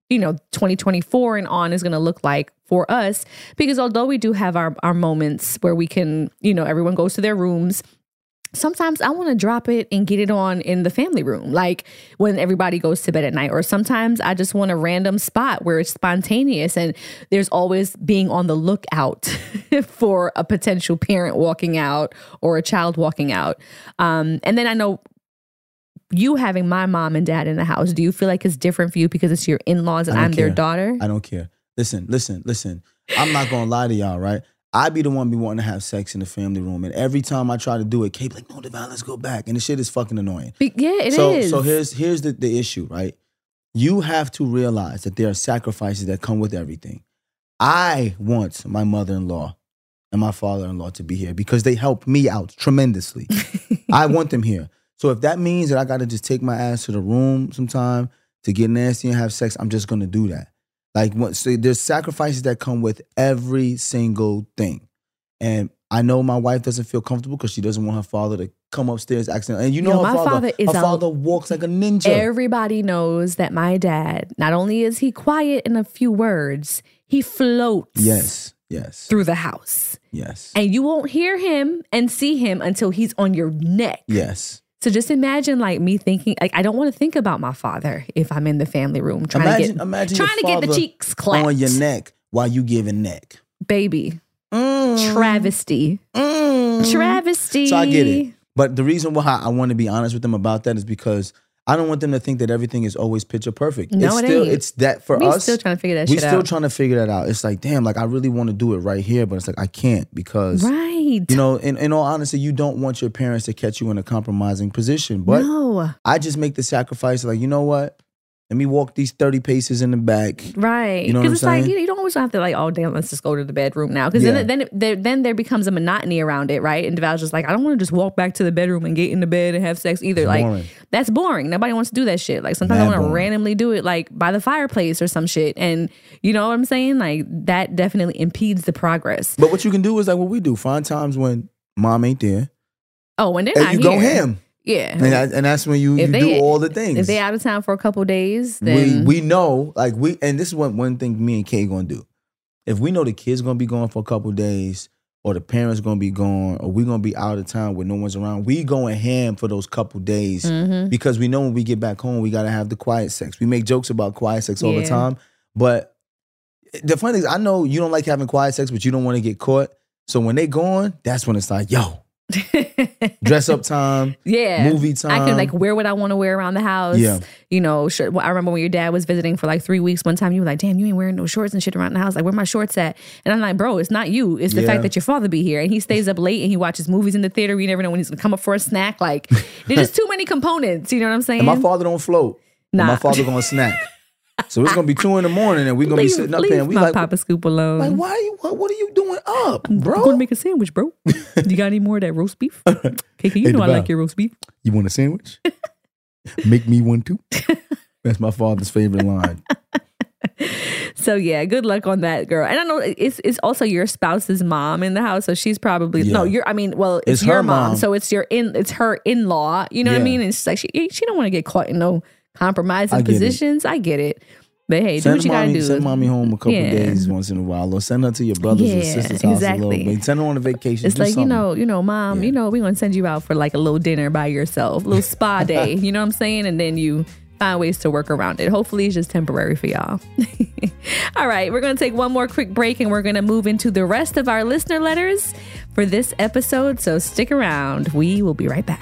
2024 and on is going to look like for us, because although we do have our moments where we can, everyone goes to their rooms, sometimes I want to drop it and get it on in the family room, like when everybody goes to bed at night. Or sometimes I just want a random spot where it's spontaneous, and there's always being on the lookout for a potential parent walking out or a child walking out. And then I know you having my mom and dad in the house, do you feel like it's different for you because it's your in-laws and I'm their daughter? I don't care. Listen. I'm not going to lie to y'all, right? I be the one be wanting to have sex in the family room. And every time I try to do it, Kate be like, no, Deval, let's go back. And the shit is fucking annoying. Yeah, it is. So here's the issue, right? You have to realize that there are sacrifices that come with everything. I want my mother-in-law and my father-in-law to be here because they help me out tremendously. I want them here. So if that means that I got to just take my ass to the room sometime to get nasty and have sex, I'm just going to do that. So there's sacrifices that come with every single thing. And I know my wife doesn't feel comfortable because she doesn't want her father to come upstairs accidentally. And her father walks like a ninja. Everybody knows that my dad, not only is he quiet in a few words, he floats. Yes. Yes. through the house. Yes. And you won't hear him and see him until he's on your neck. Yes. So just imagine like me thinking, like, I don't want to think about my father if I'm in the family room trying to get the cheeks clapped on your neck while you giving neck. Baby. Travesty. Travesty. So I get it. But the reason why I want to be honest with them about that is because I don't want them to think that everything is always picture perfect. No, It's that for us. We're still trying to figure that shit out. We're still trying to figure that out. It's like, damn, like I really want to do it right here, but it's like I can't because, right. You know, in all honesty, you don't want your parents to catch you in a compromising position. But no. I just make the sacrifice like, you know what? Let me walk these 30 paces in the back. Right. You know what I'm saying? Like, you don't always have to like, oh, damn, let's just go to the bedroom now. Because then there becomes a monotony around it, right? And Deval's just like, I don't want to just walk back to the bedroom and get in the bed and have sex either. It's like, boring. That's boring. Nobody wants to do that shit. Like, sometimes I want to randomly do it like by the fireplace or some shit. And you know what I'm saying? Like, that definitely impedes the progress. But what you can do is like what we do. Find times when mom ain't there. Oh, when they're and not you here. go ham. Yeah. And that's when you do all the things. If they out of town for a couple of days, then we know, like and this is one thing me and Kay gonna do. If we know the kid's gonna be gone for a couple of days, or the parents gonna be gone, or we gonna be out of town where no one's around, we going ham for those couple days because we know when we get back home, we gotta have the quiet sex. We make jokes about quiet sex all the time, but the funny thing is, I know you don't like having quiet sex, but you don't want to get caught. So when they gone, that's when it's like, yo. Dress up time, movie time. I can like wear what I want to wear around the house. Yeah, you know. I remember when your dad was visiting for like 3 weeks. One time, you were like, "Damn, you ain't wearing no shorts and shit around the house. Like, where my shorts at?" And I'm like, "Bro, it's not you. It's the fact that your father be here and he stays up late and he watches movies in the theater. You never know when he's gonna come up for a snack. Like, there's just too many components. You know what I'm saying?" And my father don't float. Nah. My father gonna snack. So it's gonna be 2 a.m. and we're gonna be sitting up there and we like, Papa Scoop alone. Like, what are you doing up, bro? I'm gonna make a sandwich, bro. You got any more of that roast beef? Kiki, you know I like your roast beef. You want a sandwich? Make me one too. That's my father's favorite line. So yeah, good luck on that, girl. And I know it's also your spouse's mom in the house, so she's probably it's your mom, so it's her in-law. You know what I mean? And it's like she don't want to get caught in no compromising positions. I get it. But hey, do what you gotta do. Send mommy home a couple days once in a while, or send her to your brother's or sister's house a little bit. Send her on a vacation. It's like, you know, mom, we're gonna send you out for like a little dinner by yourself, a little spa day. You know what I'm saying? And then you find ways to work around it. Hopefully it's just temporary for y'all. All right, we're gonna take one more quick break and we're gonna move into the rest of our listener letters for this episode. So stick around. We will be right back.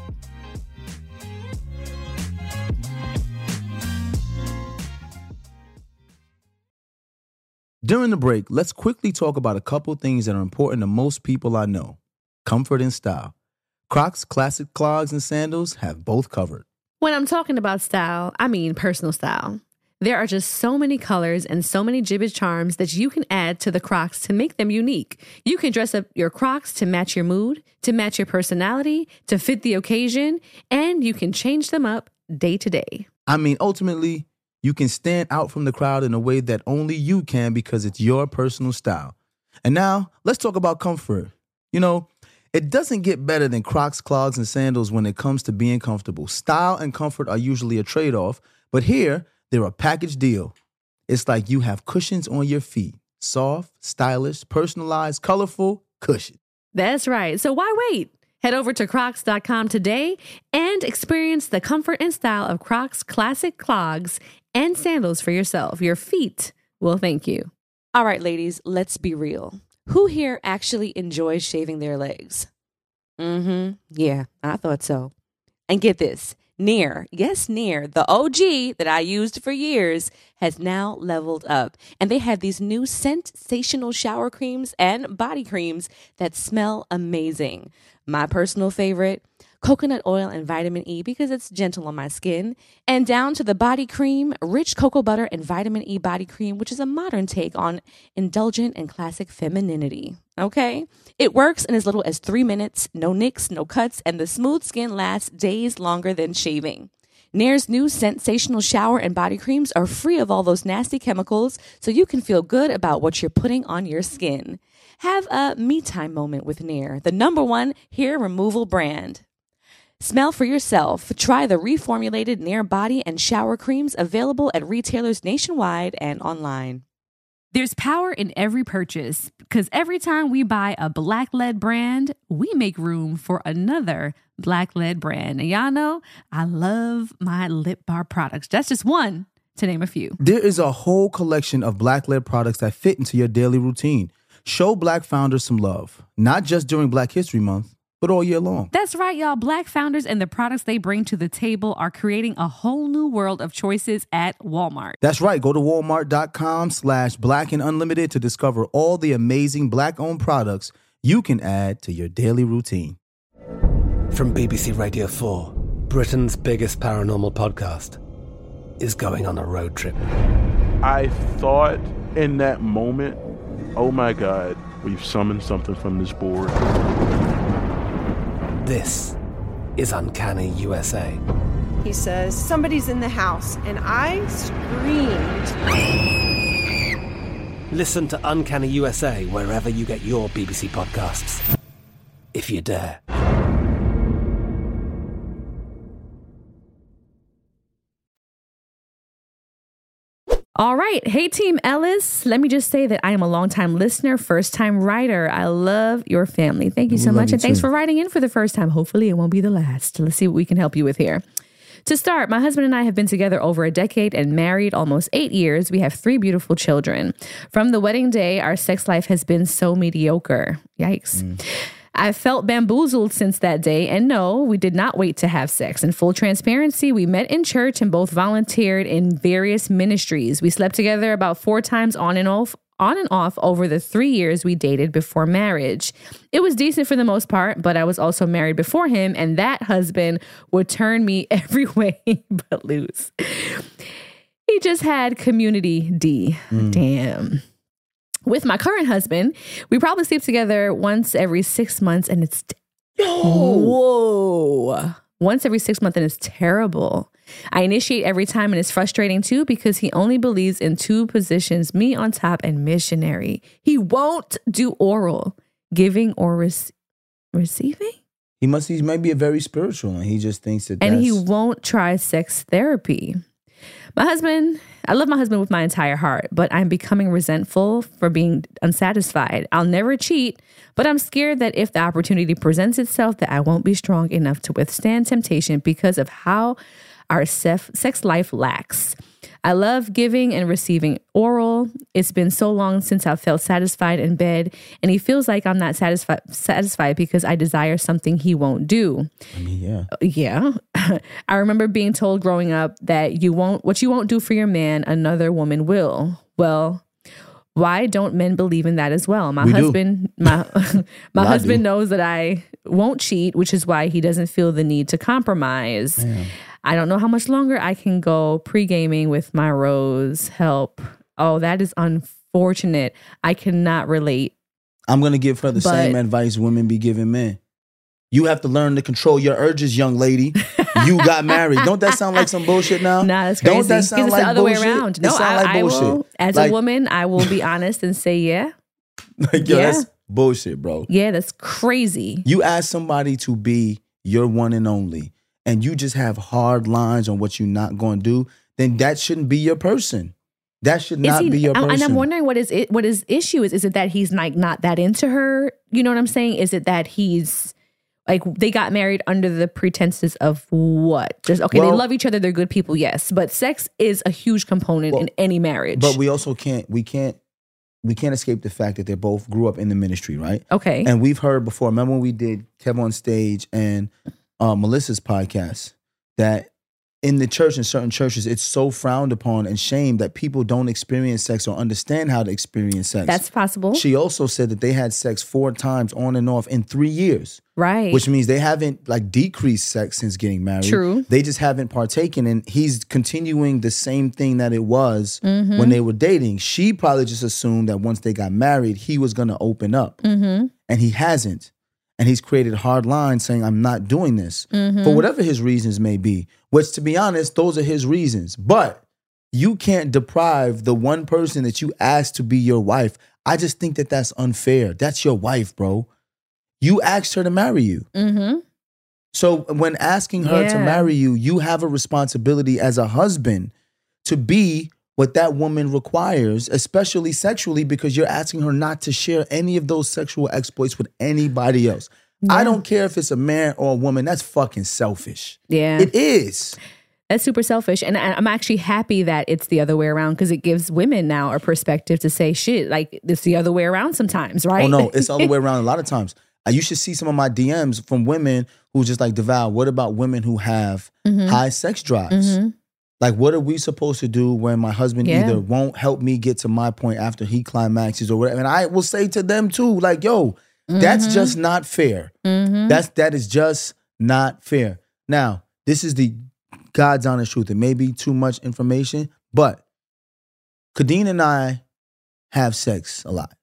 During the break, let's quickly talk about a couple things that are important to most people I know. Comfort and style. Crocs classic clogs and sandals have both covered. When I'm talking about style, I mean personal style. There are just so many colors and so many Jibbitz charms that you can add to the Crocs to make them unique. You can dress up your Crocs to match your mood, to match your personality, to fit the occasion, and you can change them up day to day. I mean, ultimately, you can stand out from the crowd in a way that only you can because it's your personal style. And now, let's talk about comfort. You know, it doesn't get better than Crocs, clogs, and sandals when it comes to being comfortable. Style and comfort are usually a trade-off, but here, they're a package deal. It's like you have cushions on your feet. Soft, stylish, personalized, colorful cushion. That's right. So why wait? Head over to Crocs.com today and experience the comfort and style of Crocs classic clogs and sandals for yourself. Your feet will thank you. All right, ladies, let's be real. Who here actually enjoys shaving their legs? Yeah, I thought so. And get this, Nair, yes, Nair, the OG that I used for years, has now leveled up. And they have these new sensational shower creams and body creams that smell amazing. My personal favorite, coconut oil and vitamin E because it's gentle on my skin. And down to the body cream, rich cocoa butter and vitamin E body cream, which is a modern take on indulgent and classic femininity. Okay? It works in as little as 3 minutes, no nicks, no cuts, and the smooth skin lasts days longer than shaving. Nair's new sensational shower and body creams are free of all those nasty chemicals, so you can feel good about what you're putting on your skin. Have a me time moment with Nair, the #1 hair removal brand. Smell for yourself. Try the reformulated Nair body and shower creams available at retailers nationwide and online. There's power in every purchase because every time we buy a Black-led brand, we make room for another Black-led brand. And y'all know I love my lip bar products. That's just one to name a few. There is a whole collection of Black-led products that fit into your daily routine. Show Black founders some love, not just during Black History Month, but all year long. That's right, y'all. Black founders and the products they bring to the table are creating a whole new world of choices at Walmart. That's right. Go to walmart.com/blackandunlimited to discover all the amazing Black-owned products you can add to your daily routine. From BBC Radio 4, Britain's biggest paranormal podcast is going on a road trip. I thought in that moment, oh my God, we've summoned something from this board. This is Uncanny USA. He says, somebody's in the house, and I screamed. Listen to Uncanny USA wherever you get your BBC podcasts, if you dare. All right. Hey, Team Ellis. Let me just say that I am a longtime listener, first-time writer. I love your family. Thank you so much. And thanks for writing in for the first time. Hopefully it won't be the last. Let's see what we can help you with here. To start, my husband and I have been together over a decade and married almost 8 years. We have 3 beautiful children. From the wedding day, our sex life has been so mediocre. Yikes. I felt bamboozled since that day, and no, we did not wait to have sex. In full transparency, we met in church and both volunteered in various ministries. We slept together about 4 times on and off over the 3 years we dated before marriage. It was decent for the most part, but I was also married before him, and that husband would turn me every way but loose. He just had community D. Damn. With my current husband, we probably sleep together once every 6 months, and it's whoa. Once every 6 months, and it's terrible. I initiate every time, and it's frustrating too because he only believes in 2 positions: me on top and missionary. He won't do oral, giving or receiving. He might be a very spiritual, and he just thinks that. And he won't try sex therapy. I love my husband with my entire heart, but I'm becoming resentful for being unsatisfied. I'll never cheat, but I'm scared that if the opportunity presents itself, that I won't be strong enough to withstand temptation because of how our sex life lacks. I love giving and receiving oral. It's been so long since I've felt satisfied in bed, and he feels like I'm not satisfied because I desire something he won't do. I mean, yeah. I remember being told growing up that what you won't do for your man, another woman will. Well, why don't men believe in that as well? My husband knows that I won't cheat, which is why he doesn't feel the need to compromise. Yeah. I don't know how much longer I can go pre-gaming with my rose. Help. Oh, that is unfortunate. I cannot relate. I'm going to give her the same advice women be giving men. You have to learn to control your urges, young lady. You got married. Don't that sound like some bullshit now? Nah, that's crazy. Don't that sound like the other bullshit? way around. No, I will. As a woman, I will be honest and say, yeah. That's bullshit, bro. Yeah, that's crazy. You ask somebody to be your one and only, and you just have hard lines on what you're not going to do, then that shouldn't be your person. That should not be your person. And I'm wondering what his issue is. Is it that he's like not that into her? You know what I'm saying? Is it that he's like they got married under the pretenses of what? They love each other. They're good people, yes, but sex is a huge component in any marriage. But we also can't escape the fact that they both grew up in the ministry, right? Okay. And we've heard before. Remember when we did Kev on Stage and Melissa's podcast, that in the church, in certain churches, it's so frowned upon and shamed that people don't experience sex or understand how to experience sex. That's possible. She also said that they had sex 4 times on and off in 3 years. Right. Which means they haven't decreased sex since getting married. True. They just haven't partaken, and he's continuing the same thing that it was when they were dating. She probably just assumed that once they got married, he was going to open up. And he hasn't. And he's created hard lines saying, I'm not doing this. For whatever his reasons may be. Which, to be honest, those are his reasons. But you can't deprive the one person that you asked to be your wife. I just think that that's unfair. That's your wife, bro. You asked her to marry you. So when asking her to marry you, you have a responsibility as a husband to be what that woman requires, especially sexually, because you're asking her not to share any of those sexual exploits with anybody else. Yeah. I don't care if it's a man or a woman. That's fucking selfish. Yeah. It is. That's super selfish. And I'm actually happy that it's the other way around because it gives women now a perspective to say, shit, like it's the other way around sometimes, right? Oh, no, it's the other way around a lot of times. You should see some of my DMs from women who just like, Deval, what about women who have high sex drives? Like, what are we supposed to do when my husband either won't help me get to my point after he climaxes or whatever? And I will say to them too, like, yo, that's just not fair. That is just not fair. Now, this is the God's honest truth. It may be too much information, but Khadeen and I have sex a lot.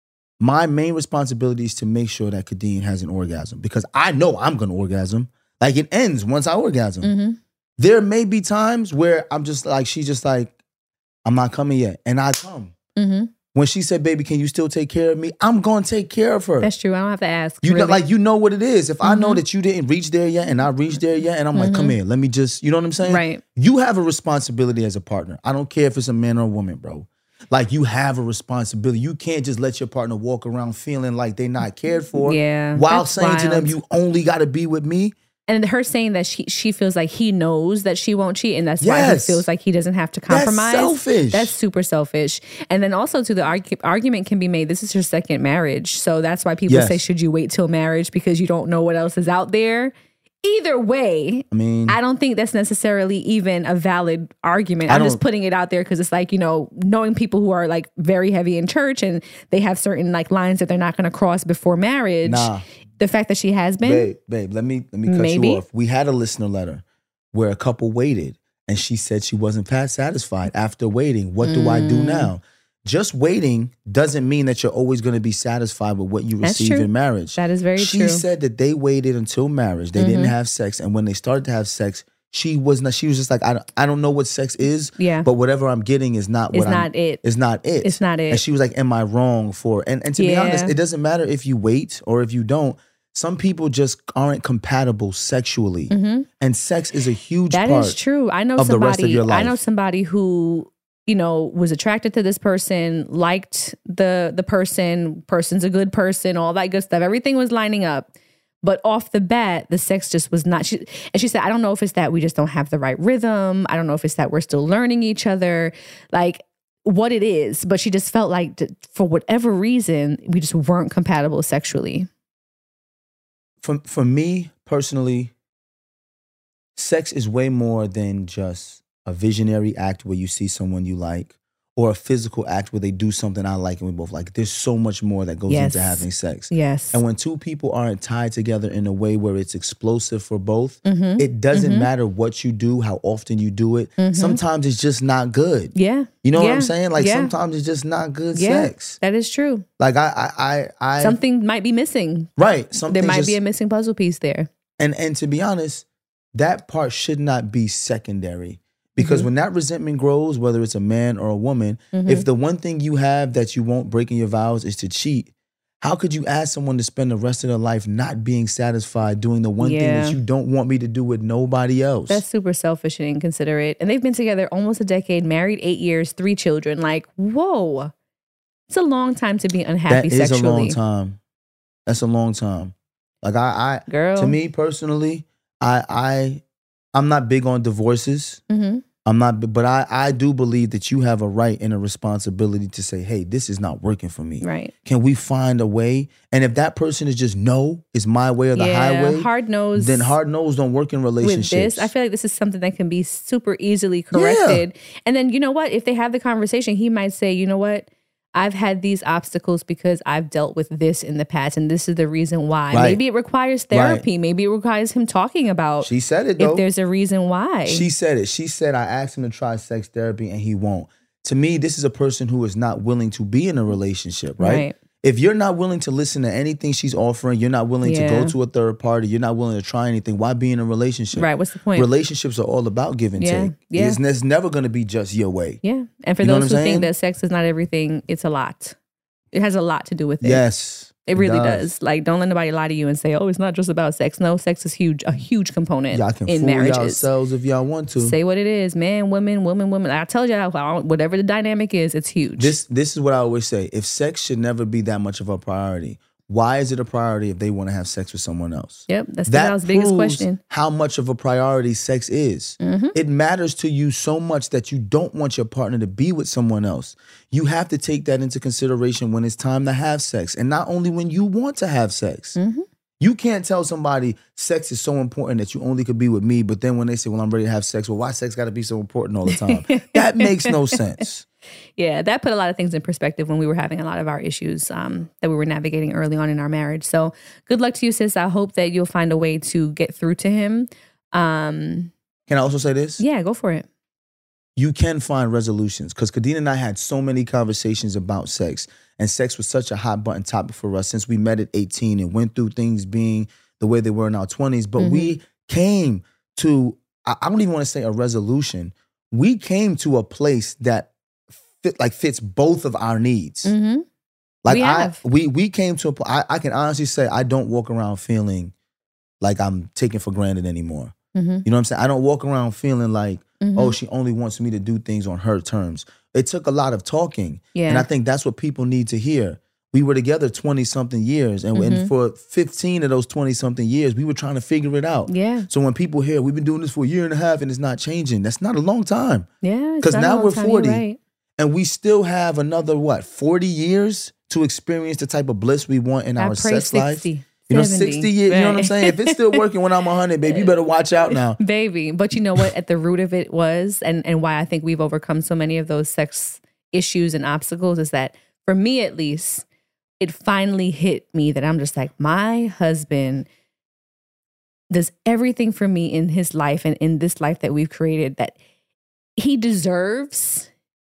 My main responsibility is to make sure that Khadeen has an orgasm because I know I'm going to orgasm. Like, it ends once I orgasm. There may be times where I'm just like, she's just like, I'm not coming yet. And I come. When she said, baby, can you still take care of me? I'm going to take care of her. That's true. I don't have to ask. You really. know, like, you know what it is. If I know that you didn't reach there yet and I reached there yet, and I'm like, come here, let me just, you know what I'm saying? Right. You have a responsibility as a partner. I don't care if it's a man or a woman, bro. Like, you have a responsibility. You can't just let your partner walk around feeling like they're not cared for. Yeah. While that's saying to them, wild. you only got to be with me. And her saying that she feels like he knows that she won't cheat, and that's why he Yes. feels like he doesn't have to compromise. That's selfish. That's super selfish. And then also, to the argument can be made, this is her second marriage, so that's why people Yes. say, should you wait till marriage because you don't know what else is out there? Either way, I mean, I don't think that's necessarily even a valid argument. I'm just putting it out there because it's like, you know, knowing people who are like very heavy in church and they have certain like lines that they're not going to cross before marriage. Nah. The fact that she has been. Babe, let me cut Maybe. you off. We had a listener letter where a couple waited and she said she wasn't satisfied after waiting. What do I do now? Just waiting doesn't mean that you're always going to be satisfied with what you That's receive true. in marriage. That is very She true. said that they waited until marriage. They didn't have sex. And when they started to have sex, she was just like, I don't know what sex is, but whatever I'm getting is not It's not it. It's not it. It's not it. And she was like, am I wrong for and to be honest, it doesn't matter if you wait or if you don't. Some people just aren't compatible sexually. And sex is a huge That part is true. I know of the rest of somebody. your life. I know somebody who, you know, was attracted to this person, liked the person's a good person, all that good stuff. Everything was lining up. But off the bat, the sex just was not. She said, I don't know if it's that we just don't have the right rhythm. I don't know if it's that we're still learning each other. Like, what it is. But she just felt like for whatever reason, we just weren't compatible sexually. For me personally, sex is way more than just a visionary act where you see someone you like or a physical act where they do something I like and we both like. There's so much more that goes into having sex. Yes. And when two people aren't tied together in a way where it's explosive for both, it doesn't matter what you do, how often you do it. Sometimes it's just not good. Yeah. You know what Yeah. I'm saying? Like Yeah. sometimes it's just not good Yeah. sex. That is true. Like I Something might be missing. right. There Something might just, be a missing puzzle piece there. and to be honest, that part should not be secondary. Because when that resentment grows, whether it's a man or a woman, if the one thing you have that you won't break in your vows is to cheat, how could you ask someone to spend the rest of their life not being satisfied doing the one thing that you don't want me to do with nobody else? That's super selfish and inconsiderate. And they've been together almost a decade, married 8 years, 3 children. Like, whoa. It's a long time to be unhappy That is sexually. a long time. That's a long time. Like Girl. to me personally, I'm not big on divorces. I'm not, but I do believe that you have a right and a responsibility to say, hey, this is not working for me. Right. Can we find a way? And if that person is just no, it's my way or the highway, hard nose. then hard nose don't work in With relationships. this, I feel like this is something that can be super easily corrected. And then, you know what? If they have the conversation, he might say, you know what? I've had these obstacles because I've dealt with this in the past, and this is the reason why. Right. Maybe it requires therapy. Maybe it requires him talking about She said it though. if there's a reason why. She said it. She said, I asked him to try sex therapy and he won't. To me, this is a person who is not willing to be in a relationship, right? Right. If you're not willing to listen to anything she's offering, you're not willing to go Yeah. to a third party, you're not willing to try anything, why be in a relationship? Right, what's the point? Relationships are all about give and Yeah, take. yeah. It's never going to be just your way. Yeah. And for You know those what who I'm think saying? that sex is not everything, it's a lot. It has a lot to do with it. Yes. It really does. Like, don't let nobody lie to you and say, oh, it's not just about sex. No, sex is a huge component Y'all can in fool marriages. yourselves if y'all want to. Say what it is. Man, women, woman, woman. I tell you, whatever the dynamic is, it's huge. This is what I always say. If sex should never be that much of a priority, why is it a priority if they want to have sex with someone else? Yep, that's the biggest question. How much of a priority sex is. Mm-hmm. It matters to you so much that you don't want your partner to be with someone else. You have to take that into consideration when it's time to have sex, and not only when you want to have sex. Mm-hmm. You can't tell somebody sex is so important that you only could be with me, but then when they say, well, I'm ready to have sex, well, why sex got to be so important all the time? That makes no sense. Yeah, that put a lot of things in perspective when we were having a lot of our issues that we were navigating early on in our marriage. So good luck to you, sis. I hope that you'll find a way to get through to him. Can I also say this? Yeah, go for it. You can find resolutions, because Kadena and I had so many conversations about sex, and sex was such a hot button topic for us since we met at 18 and went through things being the way they were in our 20s. But we came to, I don't even want to say a resolution. We came to a place that fits both of our needs. Mm-hmm. Like we came to I can honestly say I don't walk around feeling like I'm taken for granted anymore. Mm-hmm. You know what I'm saying? I don't walk around feeling like, oh, she only wants me to do things on her terms. It took a lot of talking. Yeah. And I think that's what people need to hear. We were together 20-something years. And for 15 of those 20-something years, we were trying to figure it out. Yeah. So when people hear, we've been doing this for a year and a half and it's not changing, that's not a long time. Yeah. Because now we're 40. Right. And we still have another, 40 years to experience the type of bliss we want in our sex 60, life? You know, 70, 60 years, you know what I'm saying? If it's still working when I'm 100, baby, you better watch out now. Baby. But you know what? At the root of it was, and why I think we've overcome so many of those sex issues and obstacles, is that, for me at least, it finally hit me that I'm just like, my husband does everything for me in his life and in this life that we've created, that he deserves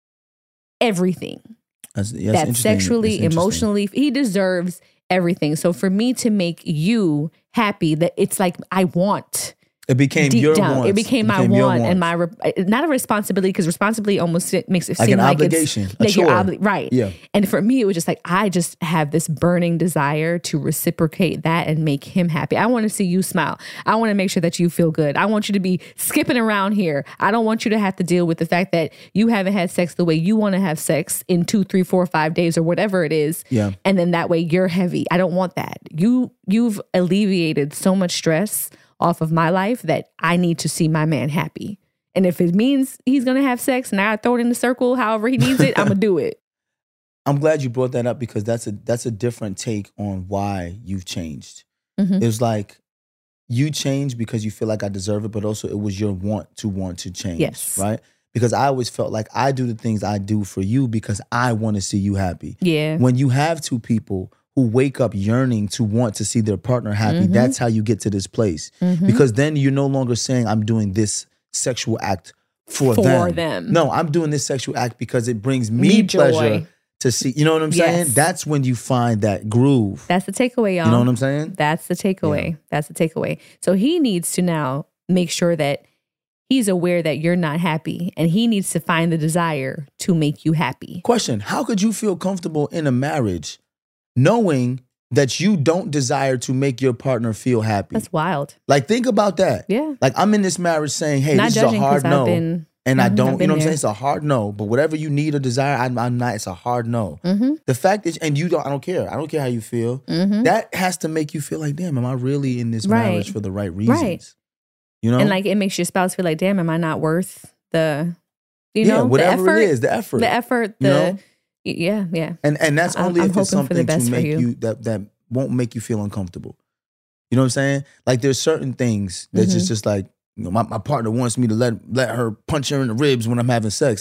everything. That's sexually, emotionally, he deserves everything. So for me to make you happy, that it's like I want. It became deep your down. wants. It became my want and my not a responsibility, because responsibility almost makes it like seem an like obligation, it's a like chore. Right. Yeah. And for me, it was just like, I just have this burning desire to reciprocate that and make him happy. I want to see you smile. I want to make sure that you feel good. I want you to be skipping around here. I don't want you to have to deal with the fact that you haven't had sex the way you want to have sex in 2, 3, 4, 5 days or whatever it is. Yeah. And then that way you're heavy. I don't want that. You've alleviated so much stress off of my life that I need to see my man happy. And if it means he's going to have sex and I throw it in the circle however he needs it, I'm going to do it. I'm glad you brought that up, because that's a different take on why you've changed. Mm-hmm. It was like, you changed because you feel like I deserve it, but also it was your want to change. Yes. Right? Because I always felt like I do the things I do for you because I want to see you happy. Yeah. When you have two people who wake up yearning to want to see their partner happy, that's how you get to this place. Because then you're no longer saying, I'm doing this sexual act for them. No, I'm doing this sexual act because it brings me pleasure to see. You know what I'm saying? That's when you find that groove. That's the takeaway, y'all. You know what I'm saying? That's the takeaway. Yeah. That's the takeaway. So he needs to now make sure that he's aware that you're not happy, and he needs to find the desire to make you happy. Question: how could you feel comfortable in a marriage knowing that you don't desire to make your partner feel happy? That's wild. Like, think about that. Yeah. Like, I'm in this marriage saying, hey, not this is a hard no. And I don't, you know what I'm saying? It's a hard no. But whatever you need or desire, I'm not, it's a hard no. The fact that, and you don't, I don't care. I don't care how you feel. That has to make you feel like, damn, am I really in this marriage for the right reasons? Right. You know? And like, it makes your spouse feel like, damn, am I not worth the, you know, whatever the effort, it is, the effort. The effort, you know? Yeah. And that's only if it's something to make you that won't make you feel uncomfortable. You know what I'm saying? Like, there's certain things that's just like, you know, my partner wants me to let her punch her in the ribs when I'm having sex.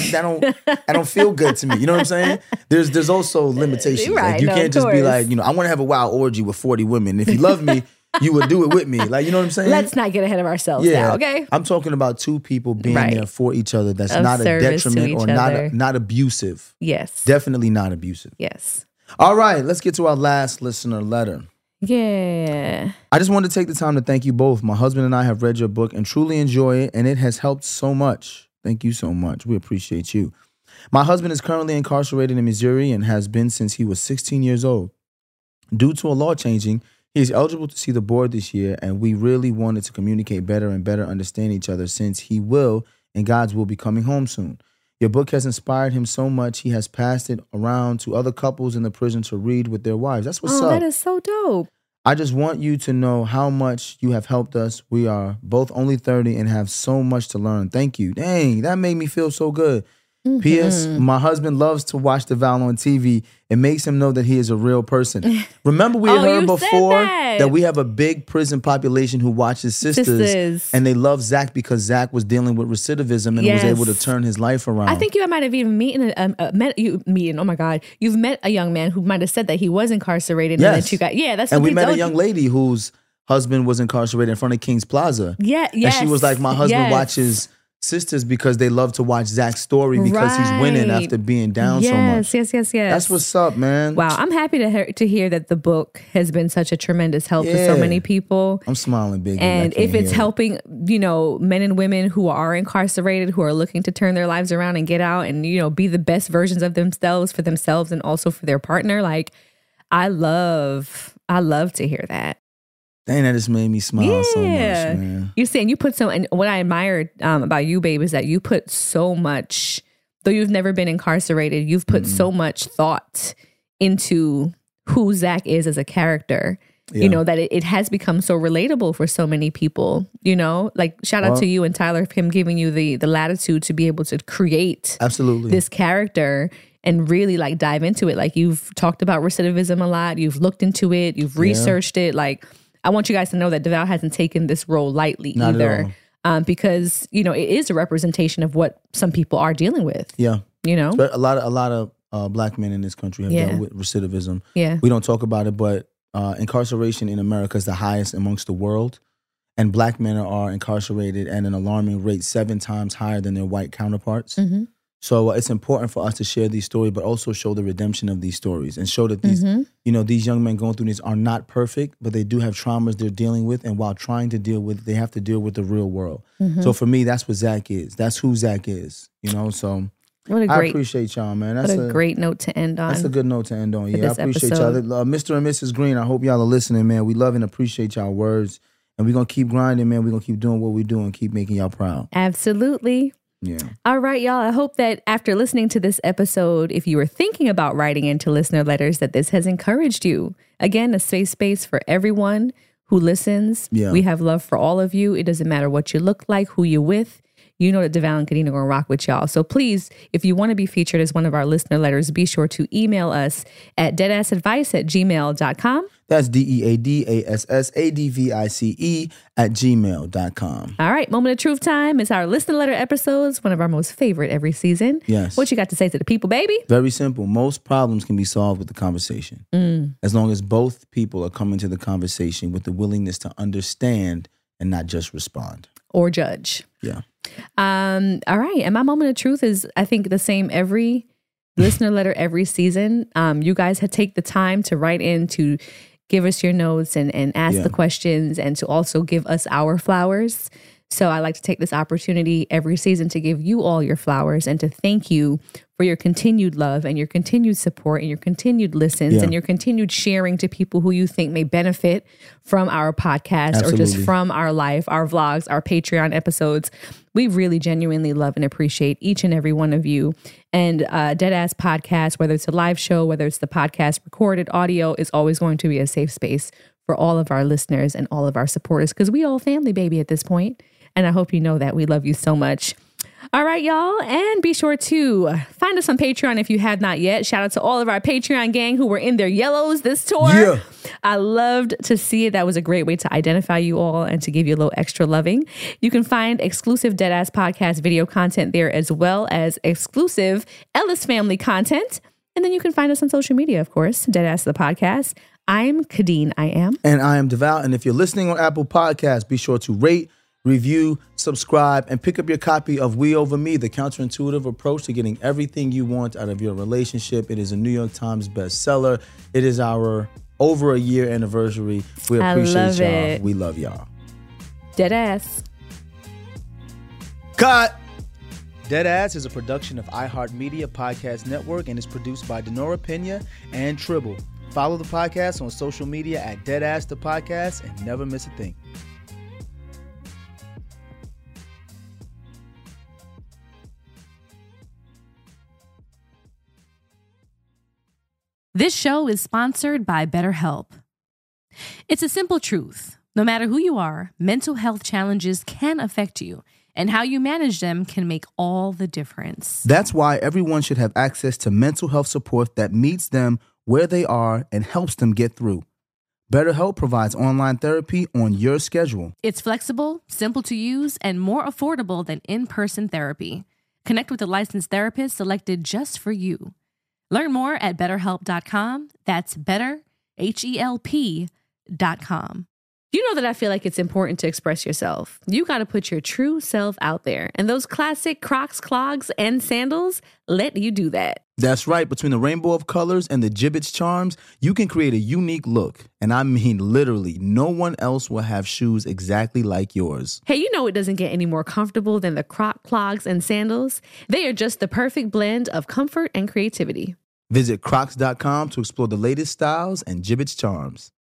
That don't feel good to me. You know what I'm saying? There's also limitations. Right, like, you can't just be like, you know, I want to have a wild orgy with 40 women. If you love me, you would do it with me. Like, you know what I'm saying? Let's not get ahead of ourselves now, okay? I'm talking about two people being there for each other. That's not a detriment or not abusive. Yes. Definitely not abusive. Yes. All right, let's get to our last listener letter. Yeah. I just wanted to take the time to thank you both. My husband and I have read your book and truly enjoy it, and it has helped so much. Thank you so much. We appreciate you. My husband is currently incarcerated in Missouri and has been since he was 16 years old. Due to a law changing, he is eligible to see the board this year, and we really wanted to communicate better and better understand each other since he will, and God's will, be coming home soon. Your book has inspired him so much, he has passed it around to other couples in the prison to read with their wives. That's what's up. That is so dope. I just want you to know how much you have helped us. We are both only 30 and have so much to learn. Thank you. Dang, that made me feel so good. P.S. My husband loves to watch DeVal on TV. It makes him know that he is a real person. Remember we had heard before that we have a big prison population who watches Sisters. And they love Zach because Zach was dealing with recidivism and was able to turn his life around. I think you might have even you've met a young man who might have said that he was incarcerated. Yes. And that you got, that's and what we met a young lady whose husband was incarcerated in front of King's Plaza. Yeah, yes. And she was like, my husband watches Sisters because they love to watch Zach's story because he's winning after being down so much. Yes. That's what's up, man. Wow, I'm happy to hear that the book has been such a tremendous help to so many people. I'm smiling big. And if it's helping, men and women who are incarcerated, who are looking to turn their lives around and get out and, be the best versions of themselves for themselves and also for their partner, like, I love to hear that. Dang, that just made me smile so much, man. You're saying you put so, and what I admired about you, babe, is that you put so much, though you've never been incarcerated, you've put so much thought into who Zach is as a character. Yeah. That it has become so relatable for so many people, like shout out to you and Tyler for him giving you the latitude to be able to create this character and really like dive into it. Like you've talked about recidivism a lot. You've looked into it. You've researched it. Like, I want you guys to know that DeVal hasn't taken this role lightly either, because it is a representation of what some people are dealing with. Yeah, But a lot of black men in this country have dealt with recidivism. Yeah, we don't talk about it, but incarceration in America is the highest amongst the world, and black men are incarcerated at an alarming rate 7 times higher than their white counterparts. Mm-hmm. So it's important for us to share these stories, but also show the redemption of these stories and show that these, these young men going through this are not perfect, but they do have traumas they're dealing with. And while trying to deal with, they have to deal with the real world. So for me, that's what Zach is. That's who Zach is, So I appreciate y'all, man. That's a great note to end on. That's a good note to end on. Yeah, I appreciate y'all. Mr. and Mrs. Green, I hope y'all are listening, man. We love and appreciate y'all words. And we're going to keep grinding, man. We're going to keep doing what we do and keep making y'all proud. Absolutely. Yeah. All right, y'all. I hope that after listening to this episode, if you were thinking about writing into listener letters, that this has encouraged you. Again, a safe space for everyone who listens. Yeah. We have love for all of you. It doesn't matter what you look like, who you're with. You know that DeVal and Kadeen are going to rock with y'all. So please, if you want to be featured as one of our listener letters, be sure to email us at deadassadvice@gmail.com. That's DEADASSADVICE@gmail.com. All right. Moment of Truth time. It's our listener letter episodes, one of our most favorite every season. Yes. What you got to say to the people, baby? Very simple. Most problems can be solved with the conversation. As long as both people are coming to the conversation with the willingness to understand and not just respond. Or judge. Yeah. All right. And my moment of truth is, I think, the same every listener letter every season. You guys take the time to write in, to give us your notes and ask the questions, and to also give us our flowers. So I like to take this opportunity every season to give you all your flowers and to thank you for your continued love and your continued support and your continued listens and your continued sharing to people who you think may benefit from our podcast or just from our life, our vlogs, our Patreon episodes. We really genuinely love and appreciate each and every one of you. And Deadass Podcast, whether it's a live show, whether it's the podcast recorded audio, is always going to be a safe space for all of our listeners and all of our supporters, because we all family, baby, at this point. And I hope you know that we love you so much. All right, y'all. And be sure to find us on Patreon if you have not yet. Shout out to all of our Patreon gang who were in their yellows this tour. Yeah. I loved to see it. That was a great way to identify you all and to give you a little extra loving. You can find exclusive Deadass Podcast video content there, as well as exclusive Ellis Family content. And then you can find us on social media, of course, Deadass the Podcast. I'm Kadeen, I am. And I am DeVal. And if you're listening on Apple Podcasts, be sure to rate, review, subscribe, and pick up your copy of We Over Me, the counterintuitive approach to getting everything you want out of your relationship. It is a New York Times bestseller. It is our over a year anniversary. We appreciate y'all. It. We love y'all. Deadass. Cut. Deadass is a production of iHeartMedia Podcast Network and is produced by Denora Pena and Tribble. Follow the podcast on social media at Deadass the Podcast and never miss a thing. This show is sponsored by BetterHelp. It's a simple truth. No matter who you are, mental health challenges can affect you, and how you manage them can make all the difference. That's why everyone should have access to mental health support that meets them where they are and helps them get through. BetterHelp provides online therapy on your schedule. It's flexible, simple to use, and more affordable than in-person therapy. Connect with a licensed therapist selected just for you. Learn more at BetterHelp.com. That's BetterHelp.com. You know that I feel like it's important to express yourself. You got to put your true self out there. And those classic Crocs, clogs, and sandals let you do that. That's right. Between the rainbow of colors and the Jibbitz charms, you can create a unique look. And I mean, literally, no one else will have shoes exactly like yours. Hey, you know it doesn't get any more comfortable than the Croc, clogs, and sandals. They are just the perfect blend of comfort and creativity. Visit Crocs.com to explore the latest styles and Jibbitz charms.